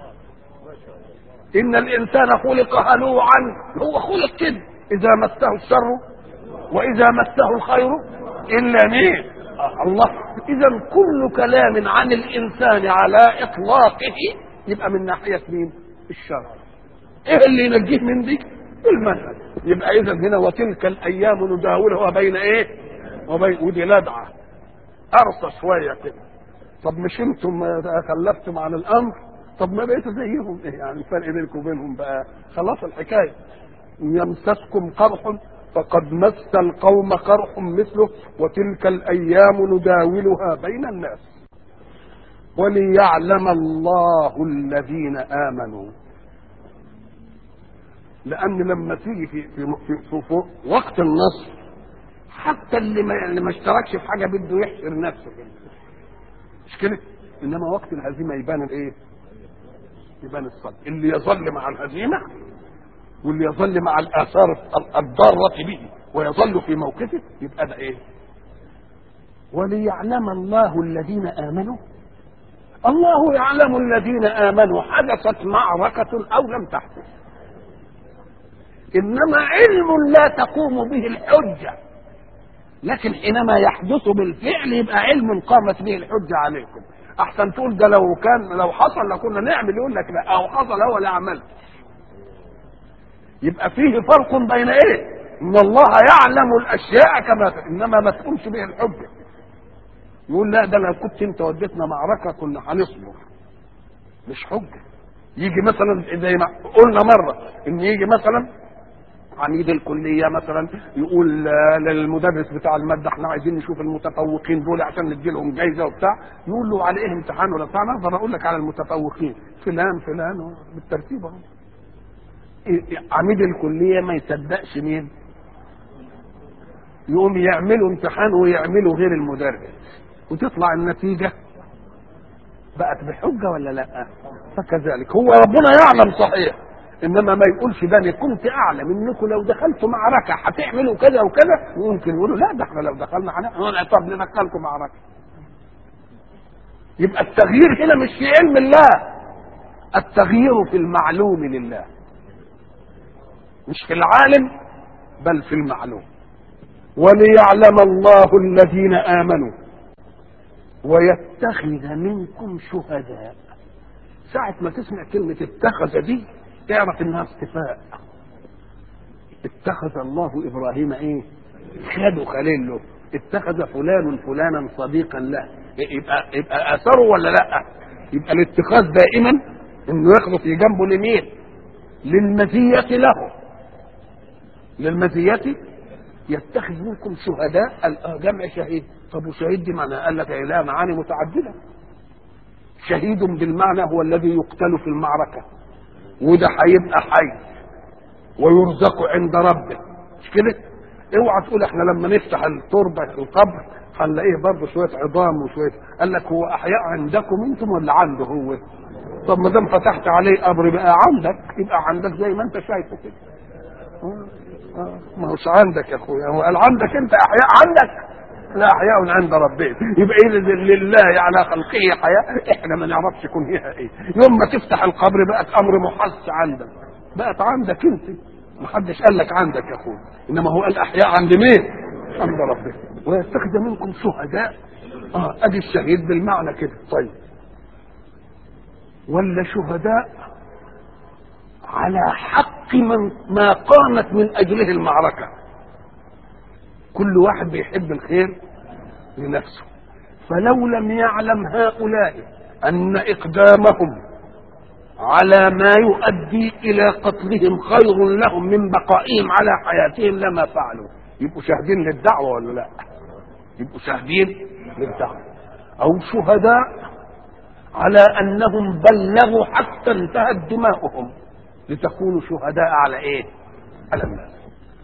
ان الانسان خلق هلوعا، هو خلق كده، اذا مسه الشر واذا مسه الخير الا مين؟ الله. اذا كل كلام عن الانسان على اطلاقه يبقى من ناحيه مين؟ الشر. ايه اللي ينجيه من دي؟ المنهج. يبقى اذا هنا وتلك الايام نداولها بين ايه وبين، ودي لدعه ارصى شويه كده. طب مش انتم خلفتم عن الامر؟ طب ما بقيتوا زيهم ايه يعني؟ الفرق بينكم وبينهم بقى خلاص الحكايه. يمسسكم قرح فقد مس القوم قرح مثله وتلك الايام نداولها بين الناس. وليعلم الله الذين آمنوا. لأن لما تيجي في وقت النصر حتى اللي ما اشتركش في حاجة بده يحشر نفسه كده، مش كده؟ إنما وقت الهزيمة يبان الإيه؟ يبان الصد. اللي يظل مع الهزيمة واللي يظل مع الآثار الضارة به ويظل في موقفه يبقى ده إيه؟ وليعلم الله الذين آمنوا. الله يعلم الذين آمنوا حدثت معركة أو لم تحدث، إنما علم لا تقوم به الحجة، لكن حينما يحدث بالفعل يبقى علم قامت به الحجة عليكم. أحسن تقول ده لو حصل لكنا نعمل، يقول لك لا، أو حصل هو لا عمل. يبقى فيه فرق بين إيه؟ إن الله يعلم الأشياء كما إنما ما تقومش به الحجة. يقول لا، ده لو كنت انت وديتنا معركة كنا هنصبر، مش حجة. يجي مثلا زي ما قلنا مرة ان يجي مثلا عميد الكلية مثلا يقول للمدرس بتاع المادة احنا عايزين نشوف المتفوقين دول عشان ندي لهم جايزة وبتاع، يقول له على ايه امتحان ولا بتاع؟ اقدر اقول لك على المتفوقين فلان فلان بالترتيب اهو. عميد الكلية ما يصدقش مين؟ يقوم يعملوا امتحان ويعملوا غير المدرس وتطلع النتيجة بقت بحجة ولا لا؟ فكذلك هو ربنا يعلم صحيح، انما ما يقولش ده انا كنت اعلم انكم لو دخلتوا معركة هتعملوا كذا وكذا، وممكن يقولوا لا ده احنا لو دخلنا هنعمل. طب ندخلكم معركة. يبقى التغيير هنا مش في علم الله، التغيير في المعلوم لله، مش في العالم بل في المعلوم. وليعلم الله الذين آمنوا ويتخذ منكم شهداء. ساعة ما تسمع كلمة اتخذ دي تعرف انها اصطفاء. اتخذ الله ابراهيم ايه؟ خده خليل له. اتخذ فلان فلانا صديقا له. يبقى اثره ولا لا؟ يبقى الاتخاذ دائما انه ياخده في جنبه اليمين للمزية له، للمزية. يتخذ منكم شهداء، جمع شهيد. طب وشهيد دي معنى قال لك لها معاني متعدده. شهيد بالمعنى هو الذي يقتل في المعركه، وده هيبقى حي ويرزق عند ربه، مش كده؟ اوعى تقول احنا لما نفتح التربه القبر هنلاقيه برضه شويه عظام وشويه. قال لك هو احياء عندكم انتم ولا عنده هو؟ طب ما دام فتحت عليه قبر بقى عندك، يبقى عندك زي ما انت شايفه كده. ما هوش عندك يا اخويا، هو قال عندك انت احياء، عندك لا احياء عند ربهم. يبقى ايه لله على خلقه حياء، احنا ما نعرفش يكون فيها ايه. يوم ما تفتح القبر بقت امر محس عندك، بقت عندك انت، ما حدش قال لك عندك يا اخويا، انما هو قال احياء عند مين؟ عند ربهم. ويتخذ منكم شهداء. ادي الشهيد بالمعنى كده. طيب ولا شهداء على حق من ما قامت من اجله المعركه. كل واحد بيحب الخير لنفسه، فلو لم يعلم هؤلاء ان اقدامهم على ما يؤدي الى قتلهم خير لهم من بقائهم على حياتهم لما فعلوا. يبقوا شاهدين للدعوه ولا لا؟ يبقوا شاهدين للدعوه. او شهداء على انهم بلغوا حتى انتهت دماؤهم لتكونوا شهداء على ايه؟ على الناس.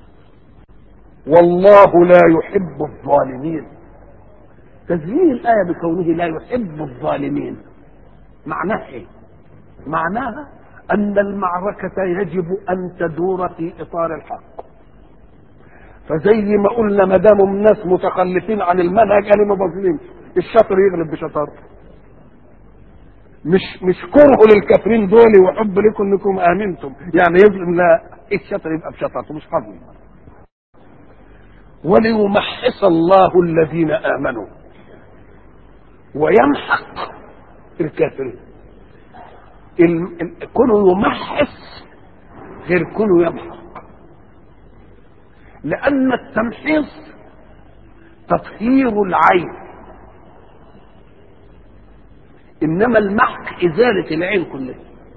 والله لا يحب الظالمين. تزيين الآية بكونه لا يحب الظالمين معناها ايه؟ معناها ان المعركة يجب ان تدور في اطار الحق. فزي ما قلنا ما دام الناس متخلفين عن المنهج انا ما بظلمش، الشطر يغلب بشطارته. مش كره للكافرين دول وحب لكم انكم امنتم يعني يظلم، لا، الشطر يبقى بشطارته مش حظ. وليمحص الله الذين امنوا ويمحق الكافرين. كونه يمحص غير كونه يمحق، لان التمحيص تطهير العين، انما المحق ازاله العين كلها.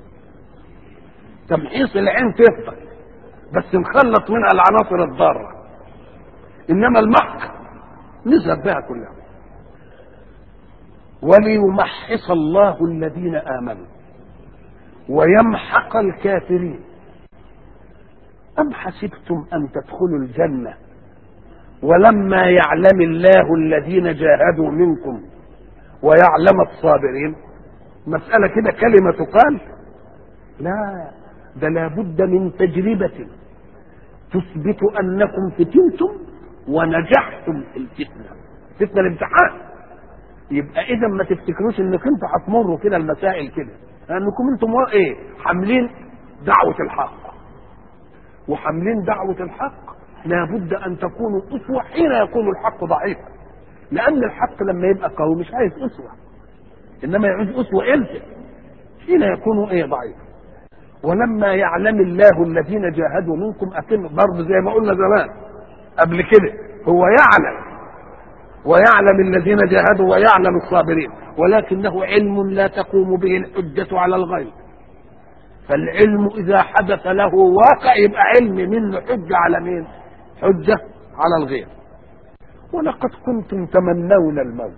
تمحيص العين تفضل بس نخلط منها العناصر الضاره، انما المحق نذهب بها كلها. وليمحص الله الذين آمنوا ويمحق الكافرين. أم حسبتم أن تدخلوا الجنة ولما يعلم الله الذين جاهدوا منكم ويعلم الصابرين؟ مسألة كده كلمة تقال؟ لا، ده لابد من تجربة تثبت أنكم فتنتم ونجحتم في الفتنة، فتنة الامتحان. يبقى إذا ما تفتكروش إنك أنتوا هتمروا كده المسائل كده، لأنكم أنتم إيه؟ حاملين دعوة الحق، وحاملين دعوة الحق لابد أن تكونوا أسوة حين يكون الحق ضعيفا، لأن الحق لما يبقى قوي مش عايز أسوة، إنما يعوز أسوة إمتى؟ حين يكونوا إيه؟ ضعيف. ولما يعلم الله الذين جاهدوا منكم، أكن برضه زي ما قلنا زمان قبل كده، هو يعلم ويعلم الذين جاهدوا ويعلم الصابرين، ولكنه علم لا تقوم به الحجة على الغير. فالعلم إذا حدث له واقع يبقى علم منه حجة على مين؟ حجة على الغير. ولقد كنتم تمنون الموت.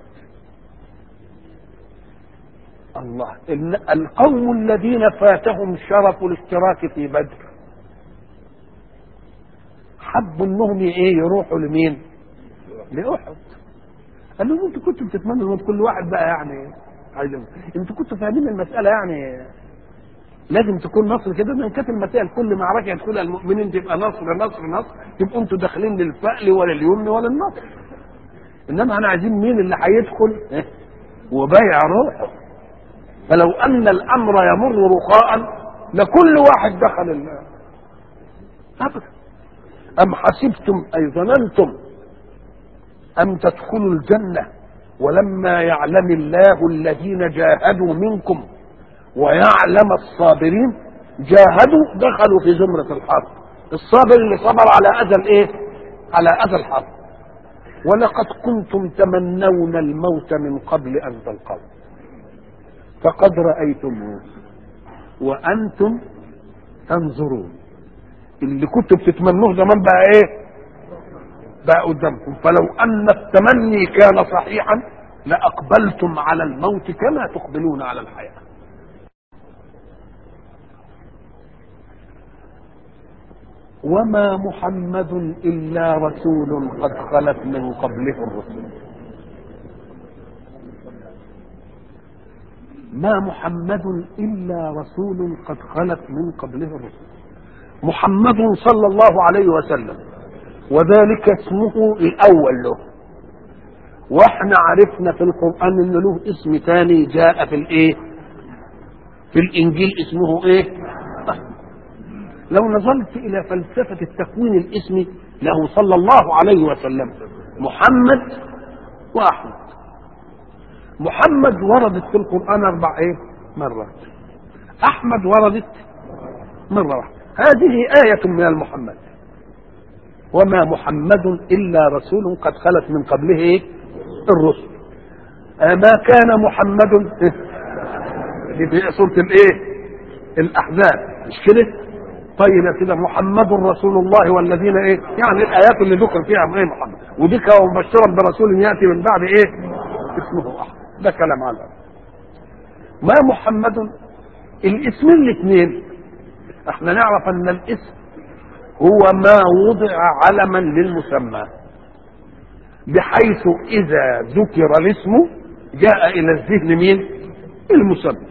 الله، القوم الذين فاتهم شرف الاشتراك في بدر حبوا انهم يروحوا لمين؟ لأحد. قال لهم انتوا كنتوا بتتمنوا الموت، كل واحد بقى يعني عايز، انتوا كنتوا فاهمين المسألة يعني لازم تكون نصر كده. من كانت المسائل كل معركة يدخلها المؤمنين تبقى نصر نصر نصر، تبقوا انتوا داخلين للفأل ولا اليمن ولا النصر. انما احنا عايزين مين اللي هيدخل وبايع روحه. فلو ان الامر يمر رخاء لكل واحد دخل ابدا. ام حسبتم اي ظننتم ان تدخلوا الجنة ولما يعلم الله الذين جاهدوا منكم ويعلم الصابرين؟ جاهدوا دخلوا في زمرة الحرب، الصابر اللي صبر على اذى على اذى الحرب. ولقد كنتم تمنون الموت من قبل ان تلقوه فقد رأيتموه وأنتم تنظرون. اللي كنتوا بتتمنوه زمان بقى بقى قدامكم. فلو أن التمني كان صحيحا لأقبلتم على الموت كما تقبلون على الحياة. وما محمد إلا رسول قد خلت من قبله الرسل. ما محمد إلا رسول قد خلت من قبله الرسل. محمد صلى الله عليه وسلم، وذلك اسمه الأول له، واحنا عرفنا في القرآن ان له اسم ثاني جاء في الإنجيل اسمه لو نظرت إلى فلسفة التكوين الاسمي له صلى الله عليه وسلم محمد وأحمد. محمد وردت في القرآن 4 مرات، أحمد وردت مرة واحدة. هذه آية من المحمد. وما محمد إلا رسول قد خلت من قبله الرسل. ما كان محمد في سورة الأحزاب مش كده؟ طيب يا سيدي، محمد رسول الله والذين يعني الآيات اللي ذكر فيها محمد، وذكر مبشرا برسول يأتي من بعد اسمه أحمد. ده كلام على ما محمد. الاسمين الاثنين احنا نعرف ان الاسم هو ما وضع علما للمسمى، بحيث اذا ذكر الاسم جاء الى الذهن مين؟ المسمى.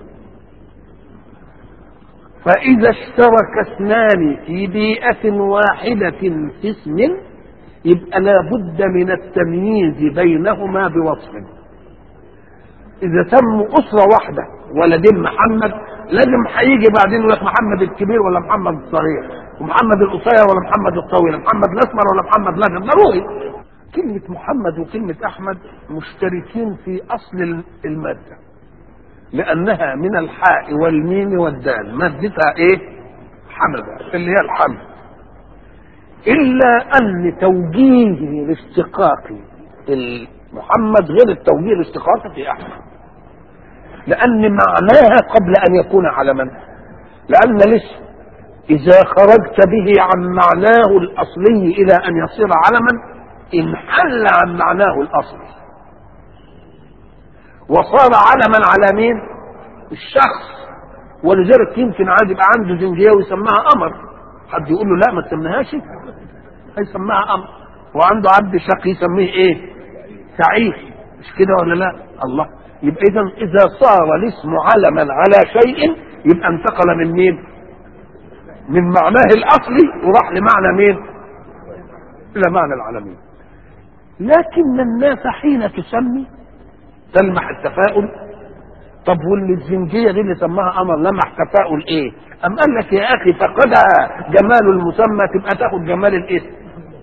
فاذا اشترك اثنان في بيئة واحدة في اسم يبقى لابد من التمييز بينهما بوصف. إذا سموا أسرة واحدة ولدين محمد لازم هيجي بعدين يقول لك محمد الكبير ولا محمد الصغير، ومحمد القصير ولا محمد الطويل، محمد الأسمر ولا محمد الأبيض. ضروري كلمة محمد وكلمة أحمد مشتركين في أصل المادة، لأنها من الحاء والميم والدال، مادتها حمد اللي هي الحمد. إلا أن توجيه الاشتقاقي محمد غير التوجيه الاشتقاقي في أحمد، لأن معناها قبل أن يكون علما. لأن الاسم إذا خرجت به عن معناه الأصلي إلى أن يصير علما انحل عن معناه الأصلي. وصار علما على مين؟ الشخص. ولذلك يمكن عاد يبقى عنده زنجيه ويسميها قمر، حد يقول له لا ما تسميهاش، هيسميها قمر. وعنده عبد شقي يسميه ايه؟ سعيد، مش كده ولا لا؟ الله. يبقى اذا صار الاسم علما على شيء يبقى انتقل من مين؟ من معناه الاصلي وراح لمعنى مين؟ الى معنى العالمين. لكن الناس حين تسمي تلمح التفاؤل. طب واللي الزنجيه دي اللي سماها قمر لمح تفاؤل ايه؟ ام قال لك يا اخي فقدها جمال المسمى تبقى تاخد جمال الاسم.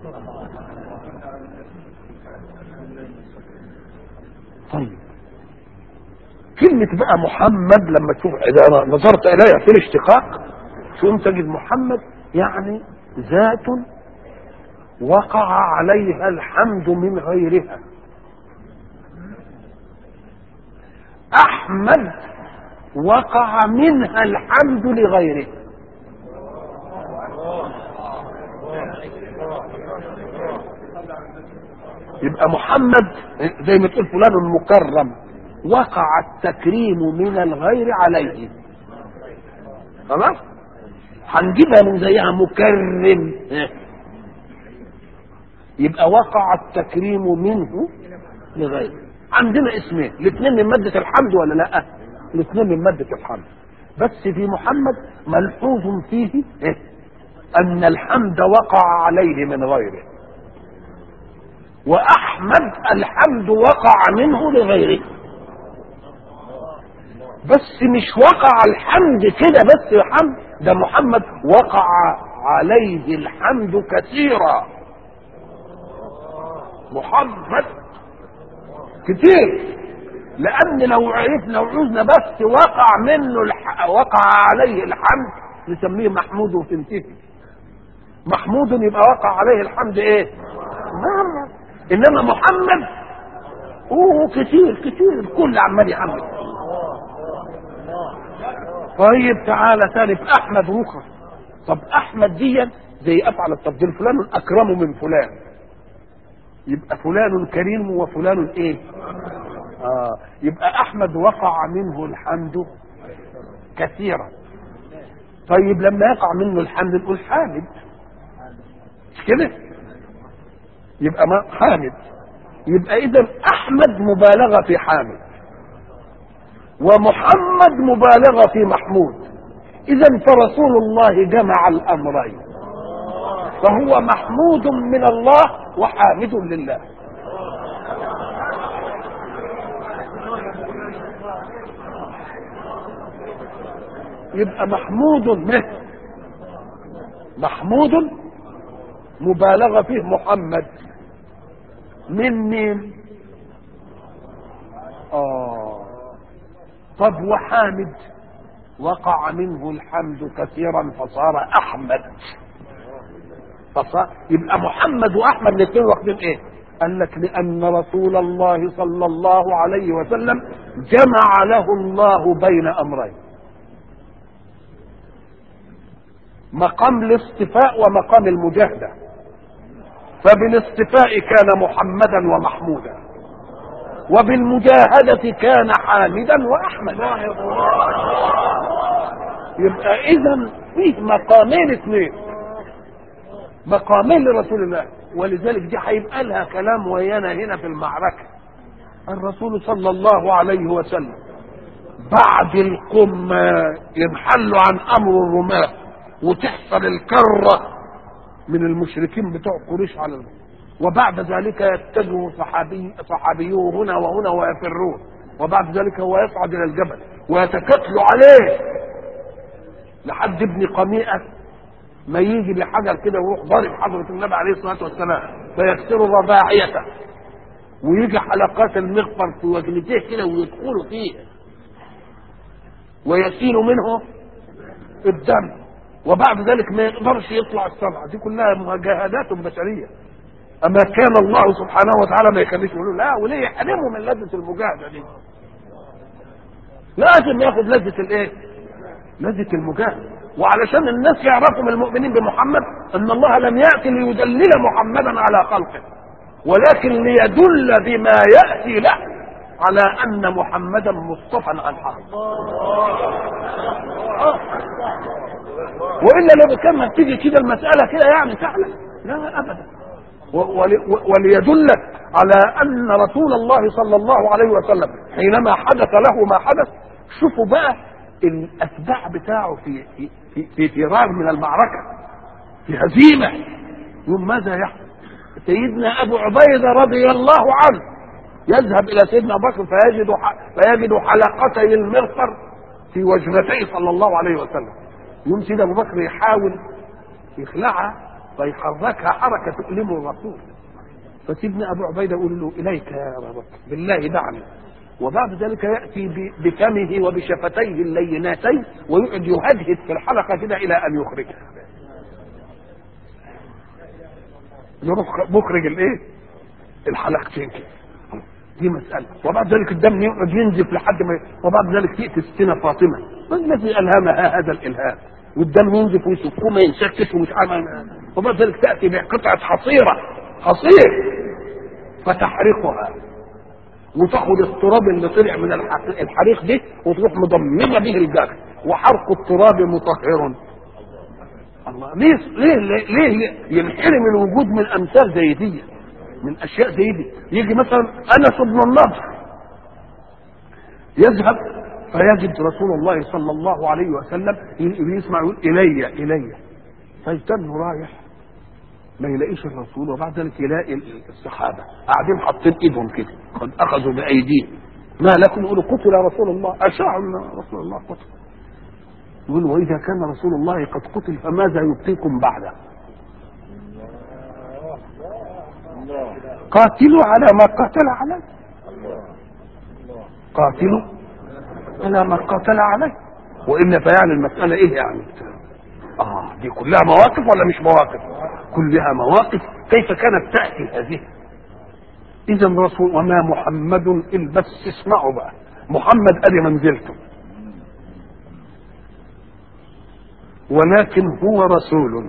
طيب كلمة بقى محمد لما تشوف إذا نظرت إليها في الاشتقاق ثم تجد محمد يعني ذات وقع عليها الحمد من غيرها. أحمد وقع منها الحمد لغيره. يبقى محمد زي ما تقول فلان مكرم، وقع التكريم من الغير عليه. خلاص هنجيبها من زيها مكرم، يبقى وقع التكريم منه لغيره. عندنا اسمين الاثنين من مادة الحمد ولا لا؟ الاثنين من مادة الحمد، بس في محمد ملحوظ فيه ان الحمد وقع عليه من غيره، واحمد الحمد وقع منه لغيره. بس مش وقع الحمد كده بس الحمد، ده محمد وقع عليه الحمد كثيرا. محمد كتير، لان لو عرفنا وعوزنا بس وقع منه وقع عليه الحمد نسميه محمود وتنتهي. محمود يبقى وقع عليه الحمد ايه؟ مرة. انما محمد كتير كتير الكل عمال يحمد. طيب تعالى ثاني في احمد رخص. طب احمد دي زي افعل التفضيل، فلان اكرم من فلان، يبقى فلان كريم وفلان ايه؟ يبقى احمد وقع منه الحمد كثيرا. طيب لما يقع منه الحمد نقول حامد، مش كده؟ يبقى ما حامد. يبقى اذا احمد مبالغه في حامد ومحمد مبالغه في محمود. اذا فرسول الله جمع الامرين، فهو محمود من الله وحامد لله. يبقى محمود مبالغه فيه محمد من مين؟ طب وحامد وقع منه الحمد كثيرا فصار احمد. يبقى محمد واحمد الاثنين واخدين ايه؟ قال لك لان رسول الله صلى الله عليه وسلم جمع له الله بين امرين، مقام الاصطفاء ومقام المجاهده. فبالاصطفاء كان محمدا ومحمودا، وبالمجاهده كان حامدا واحمدا. يبقى اذا فيه مقامين اثنين، مقامين لرسول الله. ولذلك دي هيبقى لها كلام ويانا هنا في المعركه. الرسول صلى الله عليه وسلم بعد القمه ينحل عن امر الرماه وتحصل الكره من المشركين بتوع قريش على وبعد ذلك يتجه صحابيه هنا وهنا ويفرون، وبعد ذلك هو يصعد الى الجبل ويتكتلوا عليه لحد ابن قميئة ما يجي بحجر كده ويروح ضارب حضرة النبي عليه الصلاة والسلام فيكسر رباعيته، ويجي حلقات المغفر في وجنته كده ويدخلوا فيه ويسيل منه الدم، وبعد ذلك ما يقدرش يطلع السبعة. دي كلها مجاهدات بشرية. أما كان الله سبحانه وتعالى ما يخليش يقولوا لا، وليه يحرموا من لذة المجاهدة دي؟ لازم ياخد لذة الايه؟ لذة المجاهدة. وعلشان الناس يعرفوا من المؤمنين بمحمد ان الله لم يأتي ليدلل محمدا على خلقه، ولكن ليدل بما يأتي له على ان محمدا مصطفى عن حق. والا لو كان تيجي كده المساله كده يعني سهله، لا ابدا. وليدلك على ان رسول الله صلى الله عليه وسلم حينما حدث له ما حدث، شوفوا بقى الاتباع بتاعه في فرار من المعركه، في هزيمه، يوم ماذا يحدث؟ سيدنا ابو عبيده رضي الله عنه يذهب الى سيدنا ابو بكر فيجد حلقتي المغفر في وجنتيه صلى الله عليه وسلم. يوم سيدنا ابو بكر يحاول يخلعها فيحركها حركه تؤلم الرسول، فسيدنا ابو عبيده يقول له اليك يا ابا بكر بالله دعني، وبعد ذلك ياتي بفمه وبشفتيه اللينتين ويقعد يهدهد في الحلقه كده الى ان يخرجها. يروح مخرج الايه؟ الحلقتين كده. دي مساله. وبعد ذلك الدم يقعد ينزف لحد ما وبعد ذلك تاتي السنه فاطمه، ما الذي الهمها هذا الالهام؟ والدم ينزف ويسكوه ما ينسكت ومش عارف. وبعد ذلك تاتي بقطعه حصير فتحرقها وتاخذ التراب اللي طلع من الحريق ده وتروح مضممه به الجرح، وحرق التراب مطهر. الله ليه ينحرم الوجود من امثال زي دي، من اشياء زي دي؟ يجي مثلا انس بن النضر يذهب فيجد رسول الله صلى الله عليه وسلم يسمع يقول الي فيستنى رايح ما يلاقيش الرسول، وبعد ذلك يلاقي الصحابه قاعدين حاطين ايدهم كده قد اخذوا بايديهم، ما لكم؟ يقولوا قتل رسول الله، اشاعوا ان رسول الله قتل. يقول واذا كان رسول الله قد قتل فماذا يبقيكم بعده؟ قاتلوا على ما قاتل عليه، قاتلوا على ما قاتل عليه. وإن فيعني المسألة ايه يعني؟ دي كلها مواقف ولا مش مواقف؟ كلها مواقف. كيف كانت تأتي هذه؟ إذا رسول وما محمد إلا، بس اسمعوا بقى، محمد أدي منزلته، ولكن هو رسول.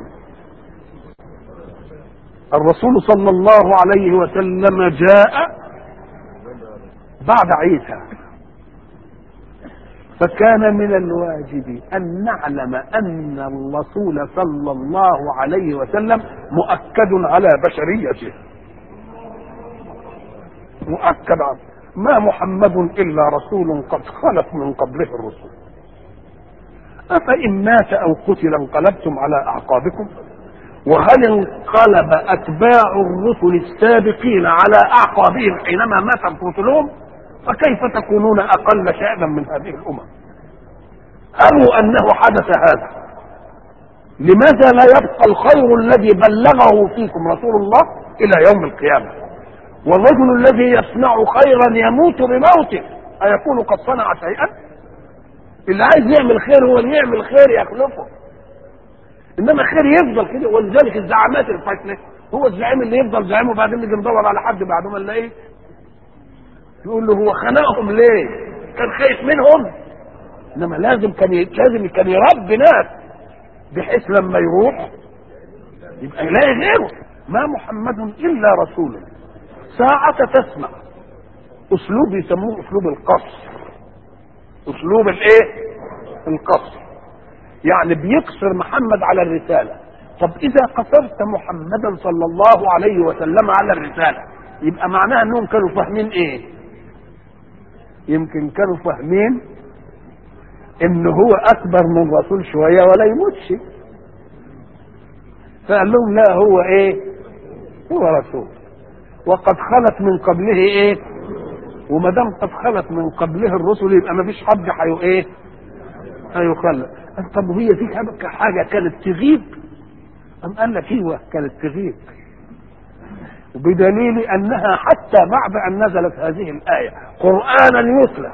الرسول صلى الله عليه وسلم جاء بعد عيسى، فكان من الواجب أن نعلم أن الرسول صلى الله عليه وسلم مؤكد على بشريته، مؤكد على ما محمد إلا رسول قد خلت من قبله الرسل، أفإن مات أو قتل انقلبتم على أعقابكم؟ وهل انقلب أتباع الرسل السابقين على أعقابهم حينما ماتت رسلهم؟ فكيف تكونون أقل شأنا من هذه الأمم؟ أروا أنه حدث هذا، لماذا لا يبقى الخير الذي بلغه فيكم رسول الله إلى يوم القيامة؟ والرجل الذي يصنع خيرا يموت بموته أيكون قد صنع شيئا؟ اللي عايز يعمل خير هو اللي يعمل خير يخلفه، انما خير يفضل كده. ولذلك الزعامات الفاشله هو الزعيم اللي يفضل زعيم وبعدين نيجي ندور على حد بعد ما نلاقيه يقول له هو خنقهم ليه؟ كان خايف منهم. انما لازم كان يربي ناس بحيث لما يروح يبقى يلاقي غيره. ما محمد الا رسول. ساعة تسمع اسلوب يسموه اسلوب القصر، اسلوب الايه؟ القصر، يعني بيقصر محمد على الرسالة. طب اذا قصرت محمدا صلى الله عليه وسلم على الرسالة يبقى معناها انهم كانوا فاهمين ايه؟ يمكن كانوا فاهمين ان هو اكبر من رسول شوية ولا يموتش، فقال لهم لا هو ايه؟ هو رسول وقد خلت من قبله ايه؟ وما دام قد خلت من قبله الرسل يبقى ما فيش حد ايه؟ هيخلق. طب وهي في حاجه كانت تغيب؟ أم قال لك ايوه كانت تغيب، بدليل انها حتى بعد ان نزلت هذه الايه قرانا يتلى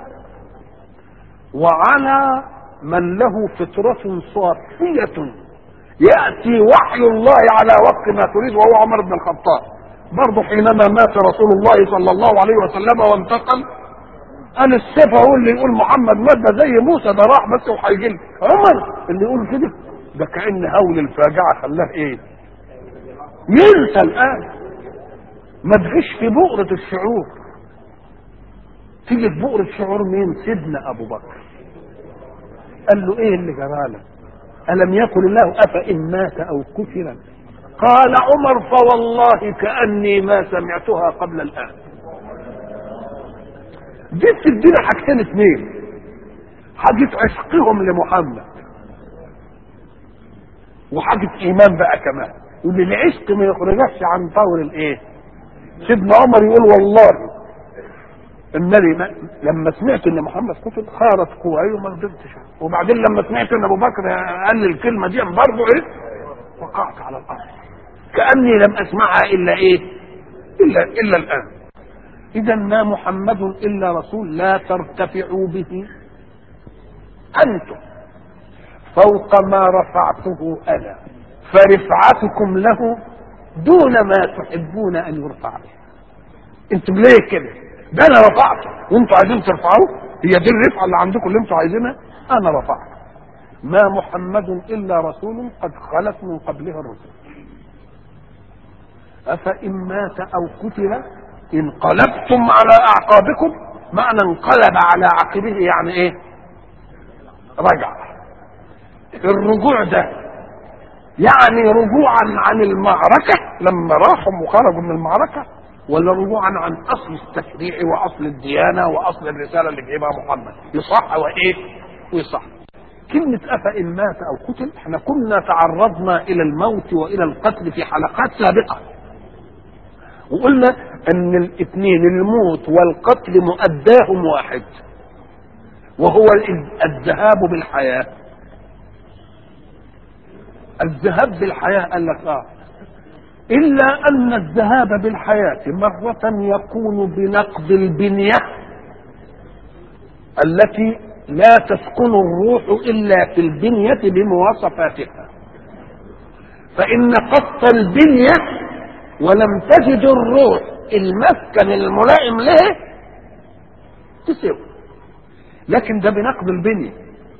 وعلى من له فطره صافيه ياتي وحي الله على وقت ما تريد، وهو عمر بن الخطاب برضه حينما مات رسول الله صلى الله عليه وسلم وانتقل قال السيف هو اللي يقول محمد مات، ده زي موسى ده راح بس وهيجي لي. عمر اللي يقول كده ده كأن هول الفاجعه خلاه ايه؟ ينسى الان، ما تجيش في بؤرة الشعور. تيجي في بؤرة شعور مين؟ سيدنا ابو بكر. قال له ايه اللي جرالك؟ الم يقل الله افان مات او قتل؟ قال عمر فوالله كاني ما سمعتها قبل الان. دي بتدينا حاجتين اتنين، حاجة عشقهم لمحمد وحاجة ايمان بقى كمان، وان العشق ما يخرجش عن طور الايه. سيدنا عمر يقول والله انني لما سمعت ان محمد قتل خارت قواي وما قدرتش، وبعدين لما سمعت ان ابو بكر قال لي الكلمه دي برضه ايه وقعت على الارض كاني لم اسمعها الا ايه الا الان. اذا ما محمد الا رسول لا ترتفعوا به انتم فوق ما رفعته انا، فرفعتكم له دون ما تحبون ان يرفع به. انتم ليه كده؟ ده انا رفعته وانتم عايزين ترفعوه، هي دي الرفعه اللي عندكم اللي انتم عايزينها، انا رفعته. ما محمد الا رسول قد خلت من قبله الرسل افان مات او قتل انقلبتم على اعقابكم. معنى انقلب على عقبه يعني ايه؟ رجع. الرجوع ده يعني رجوعا عن المعركه لما راحوا وخرجوا من المعركه، ولا رجوعا عن اصل التشريع واصل الديانه واصل الرساله اللي جايبها محمد؟ يصح وايه؟ ويصح. كلمه افان مات او قتل، احنا كنا تعرضنا الى الموت والى القتل في حلقات سابقه، وقلنا ان الاثنين الموت والقتل مؤداهم واحد، وهو الذهاب بالحياه. الذهاب بالحياه قال لك إلا أن الذهاب بالحياة مرة يكون بنقض البنية التي لا تسكن الروح إلا في البنية بمواصفاتها، فإن قص البنية ولم تجد الروح المسكن الملائم له تسوي، لكن ده بنقض البنية.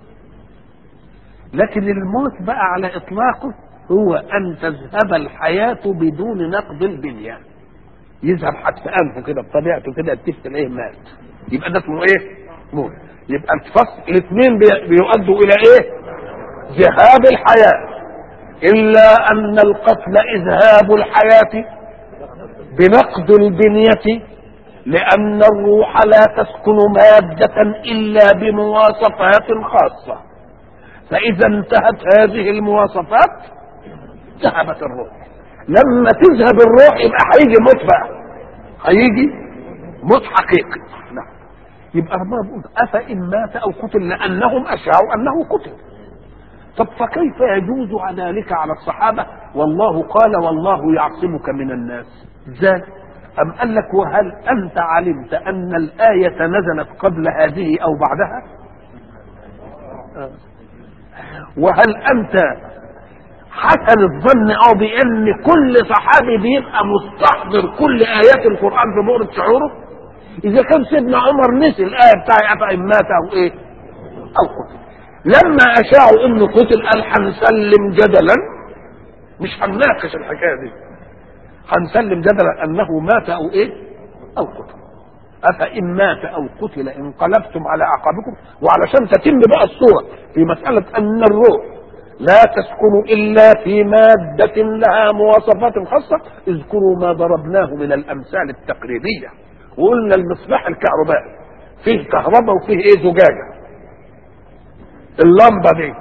لكن الموت بقى على إطلاقه هو أن تذهب الحياة بدون نقض البنية، يذهب حتى أنفه كده بطبيعته كده تفتل إيه مات، يبقى ده اسمه إيه؟ موت. يبقى الفصل الاثنين بيؤدوا إلى إيه؟ ذهاب الحياة. إلا أن القتل إذهاب الحياة بنقض البنية، لأن الروح لا تسكن مادة إلا بمواصفات خاصة، فإذا انتهت هذه المواصفات ذهبت الروح. لما تذهب الروح يبقى هيجي موت بقى، هيجي موت حقيقي. نعم. يبقى ربنا بيقول افان مات او قتل لانهم اشاعوا انه قتل. طب فكيف يجوز ذلك على الصحابه والله قال والله يعصمك من الناس؟ ازاي؟ ام قال لك وهل انت علمت ان الايه نزلت قبل هذه او بعدها؟ وهل انت حسن الظن او بان كل صحابي بيبقى مستحضر كل ايات القران في بؤرة شعوره؟ اذا كان سيدنا عمر نسي الايه بتاع افان مات او ايه او قتل، لما اشاعوا انه قتل قال هنسلم جدلا، مش هنناقش الحكايه دي، هنسلم جدلا انه مات او ايه او قتل. افان مات او قتل انقلبتم على اعقابكم. وعلشان تتم بقى الصوره في مساله ان الروح لا تسكن إلا في مادة لها مواصفات خاصة، اذكروا ما ضربناه من الأمثال التقريبية. وقلنا المصباح الكهربائي فيه كهرباء وفيه ايه؟ زجاجة. اللمبة دي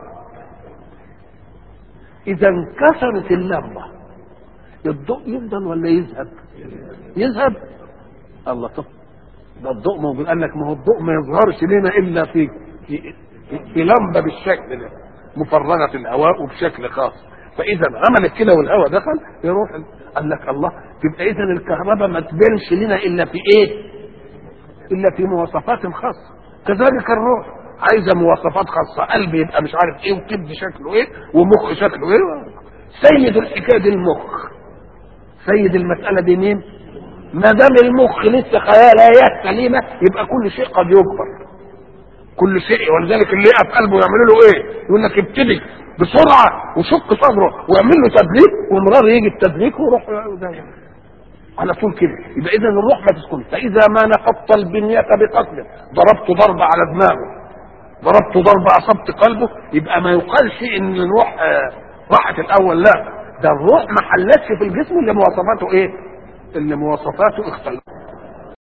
إذا انكسرت اللمبة الضوء يفضل ولا يذهب؟ يذهب. الله، طب ده الضوء موجود. قال لك ما هو الضوء ما يظهرش لنا إلا في لمبة بالشكل ده مفرغة الهواء وبشكل خاص، فإذا عملت كده والهواء دخل يروح. قال لك الله، تبقى إذا الكهرباء ما تبانش لنا إلا في إيه؟ إلا في مواصفات خاصة. كذلك الروح عايزة مواصفات خاصة، قلب يبقى مش عارف إيه، وكبد شكله إيه، ومخ شكله إيه. سيد الحكاية دي المخ، سيد المسألة دي مين؟ ما دام المخ لسه خيالات سليمة يبقى كل شيء قد يكبر، كل شيء. ولذلك اللي يقف قلبه يعملوا له ايه؟ يقول لك ابتدي بسرعه وشق صدره ويعمل له تدليك، ومرار يجي التدليك ويروح. على طول كده. يبقى اذا الروح ما تسكن. فاذا ما نقضت البنيه بقتله، ضربت ضربه على دماغه، ضربت ضربه اصبت قلبه، يبقى ما يقالش ان الروح راحت الاول، لا، ده الروح ما حلتش في الجسم اللي مواصفاته ايه؟ اللي مواصفاته اختلفت.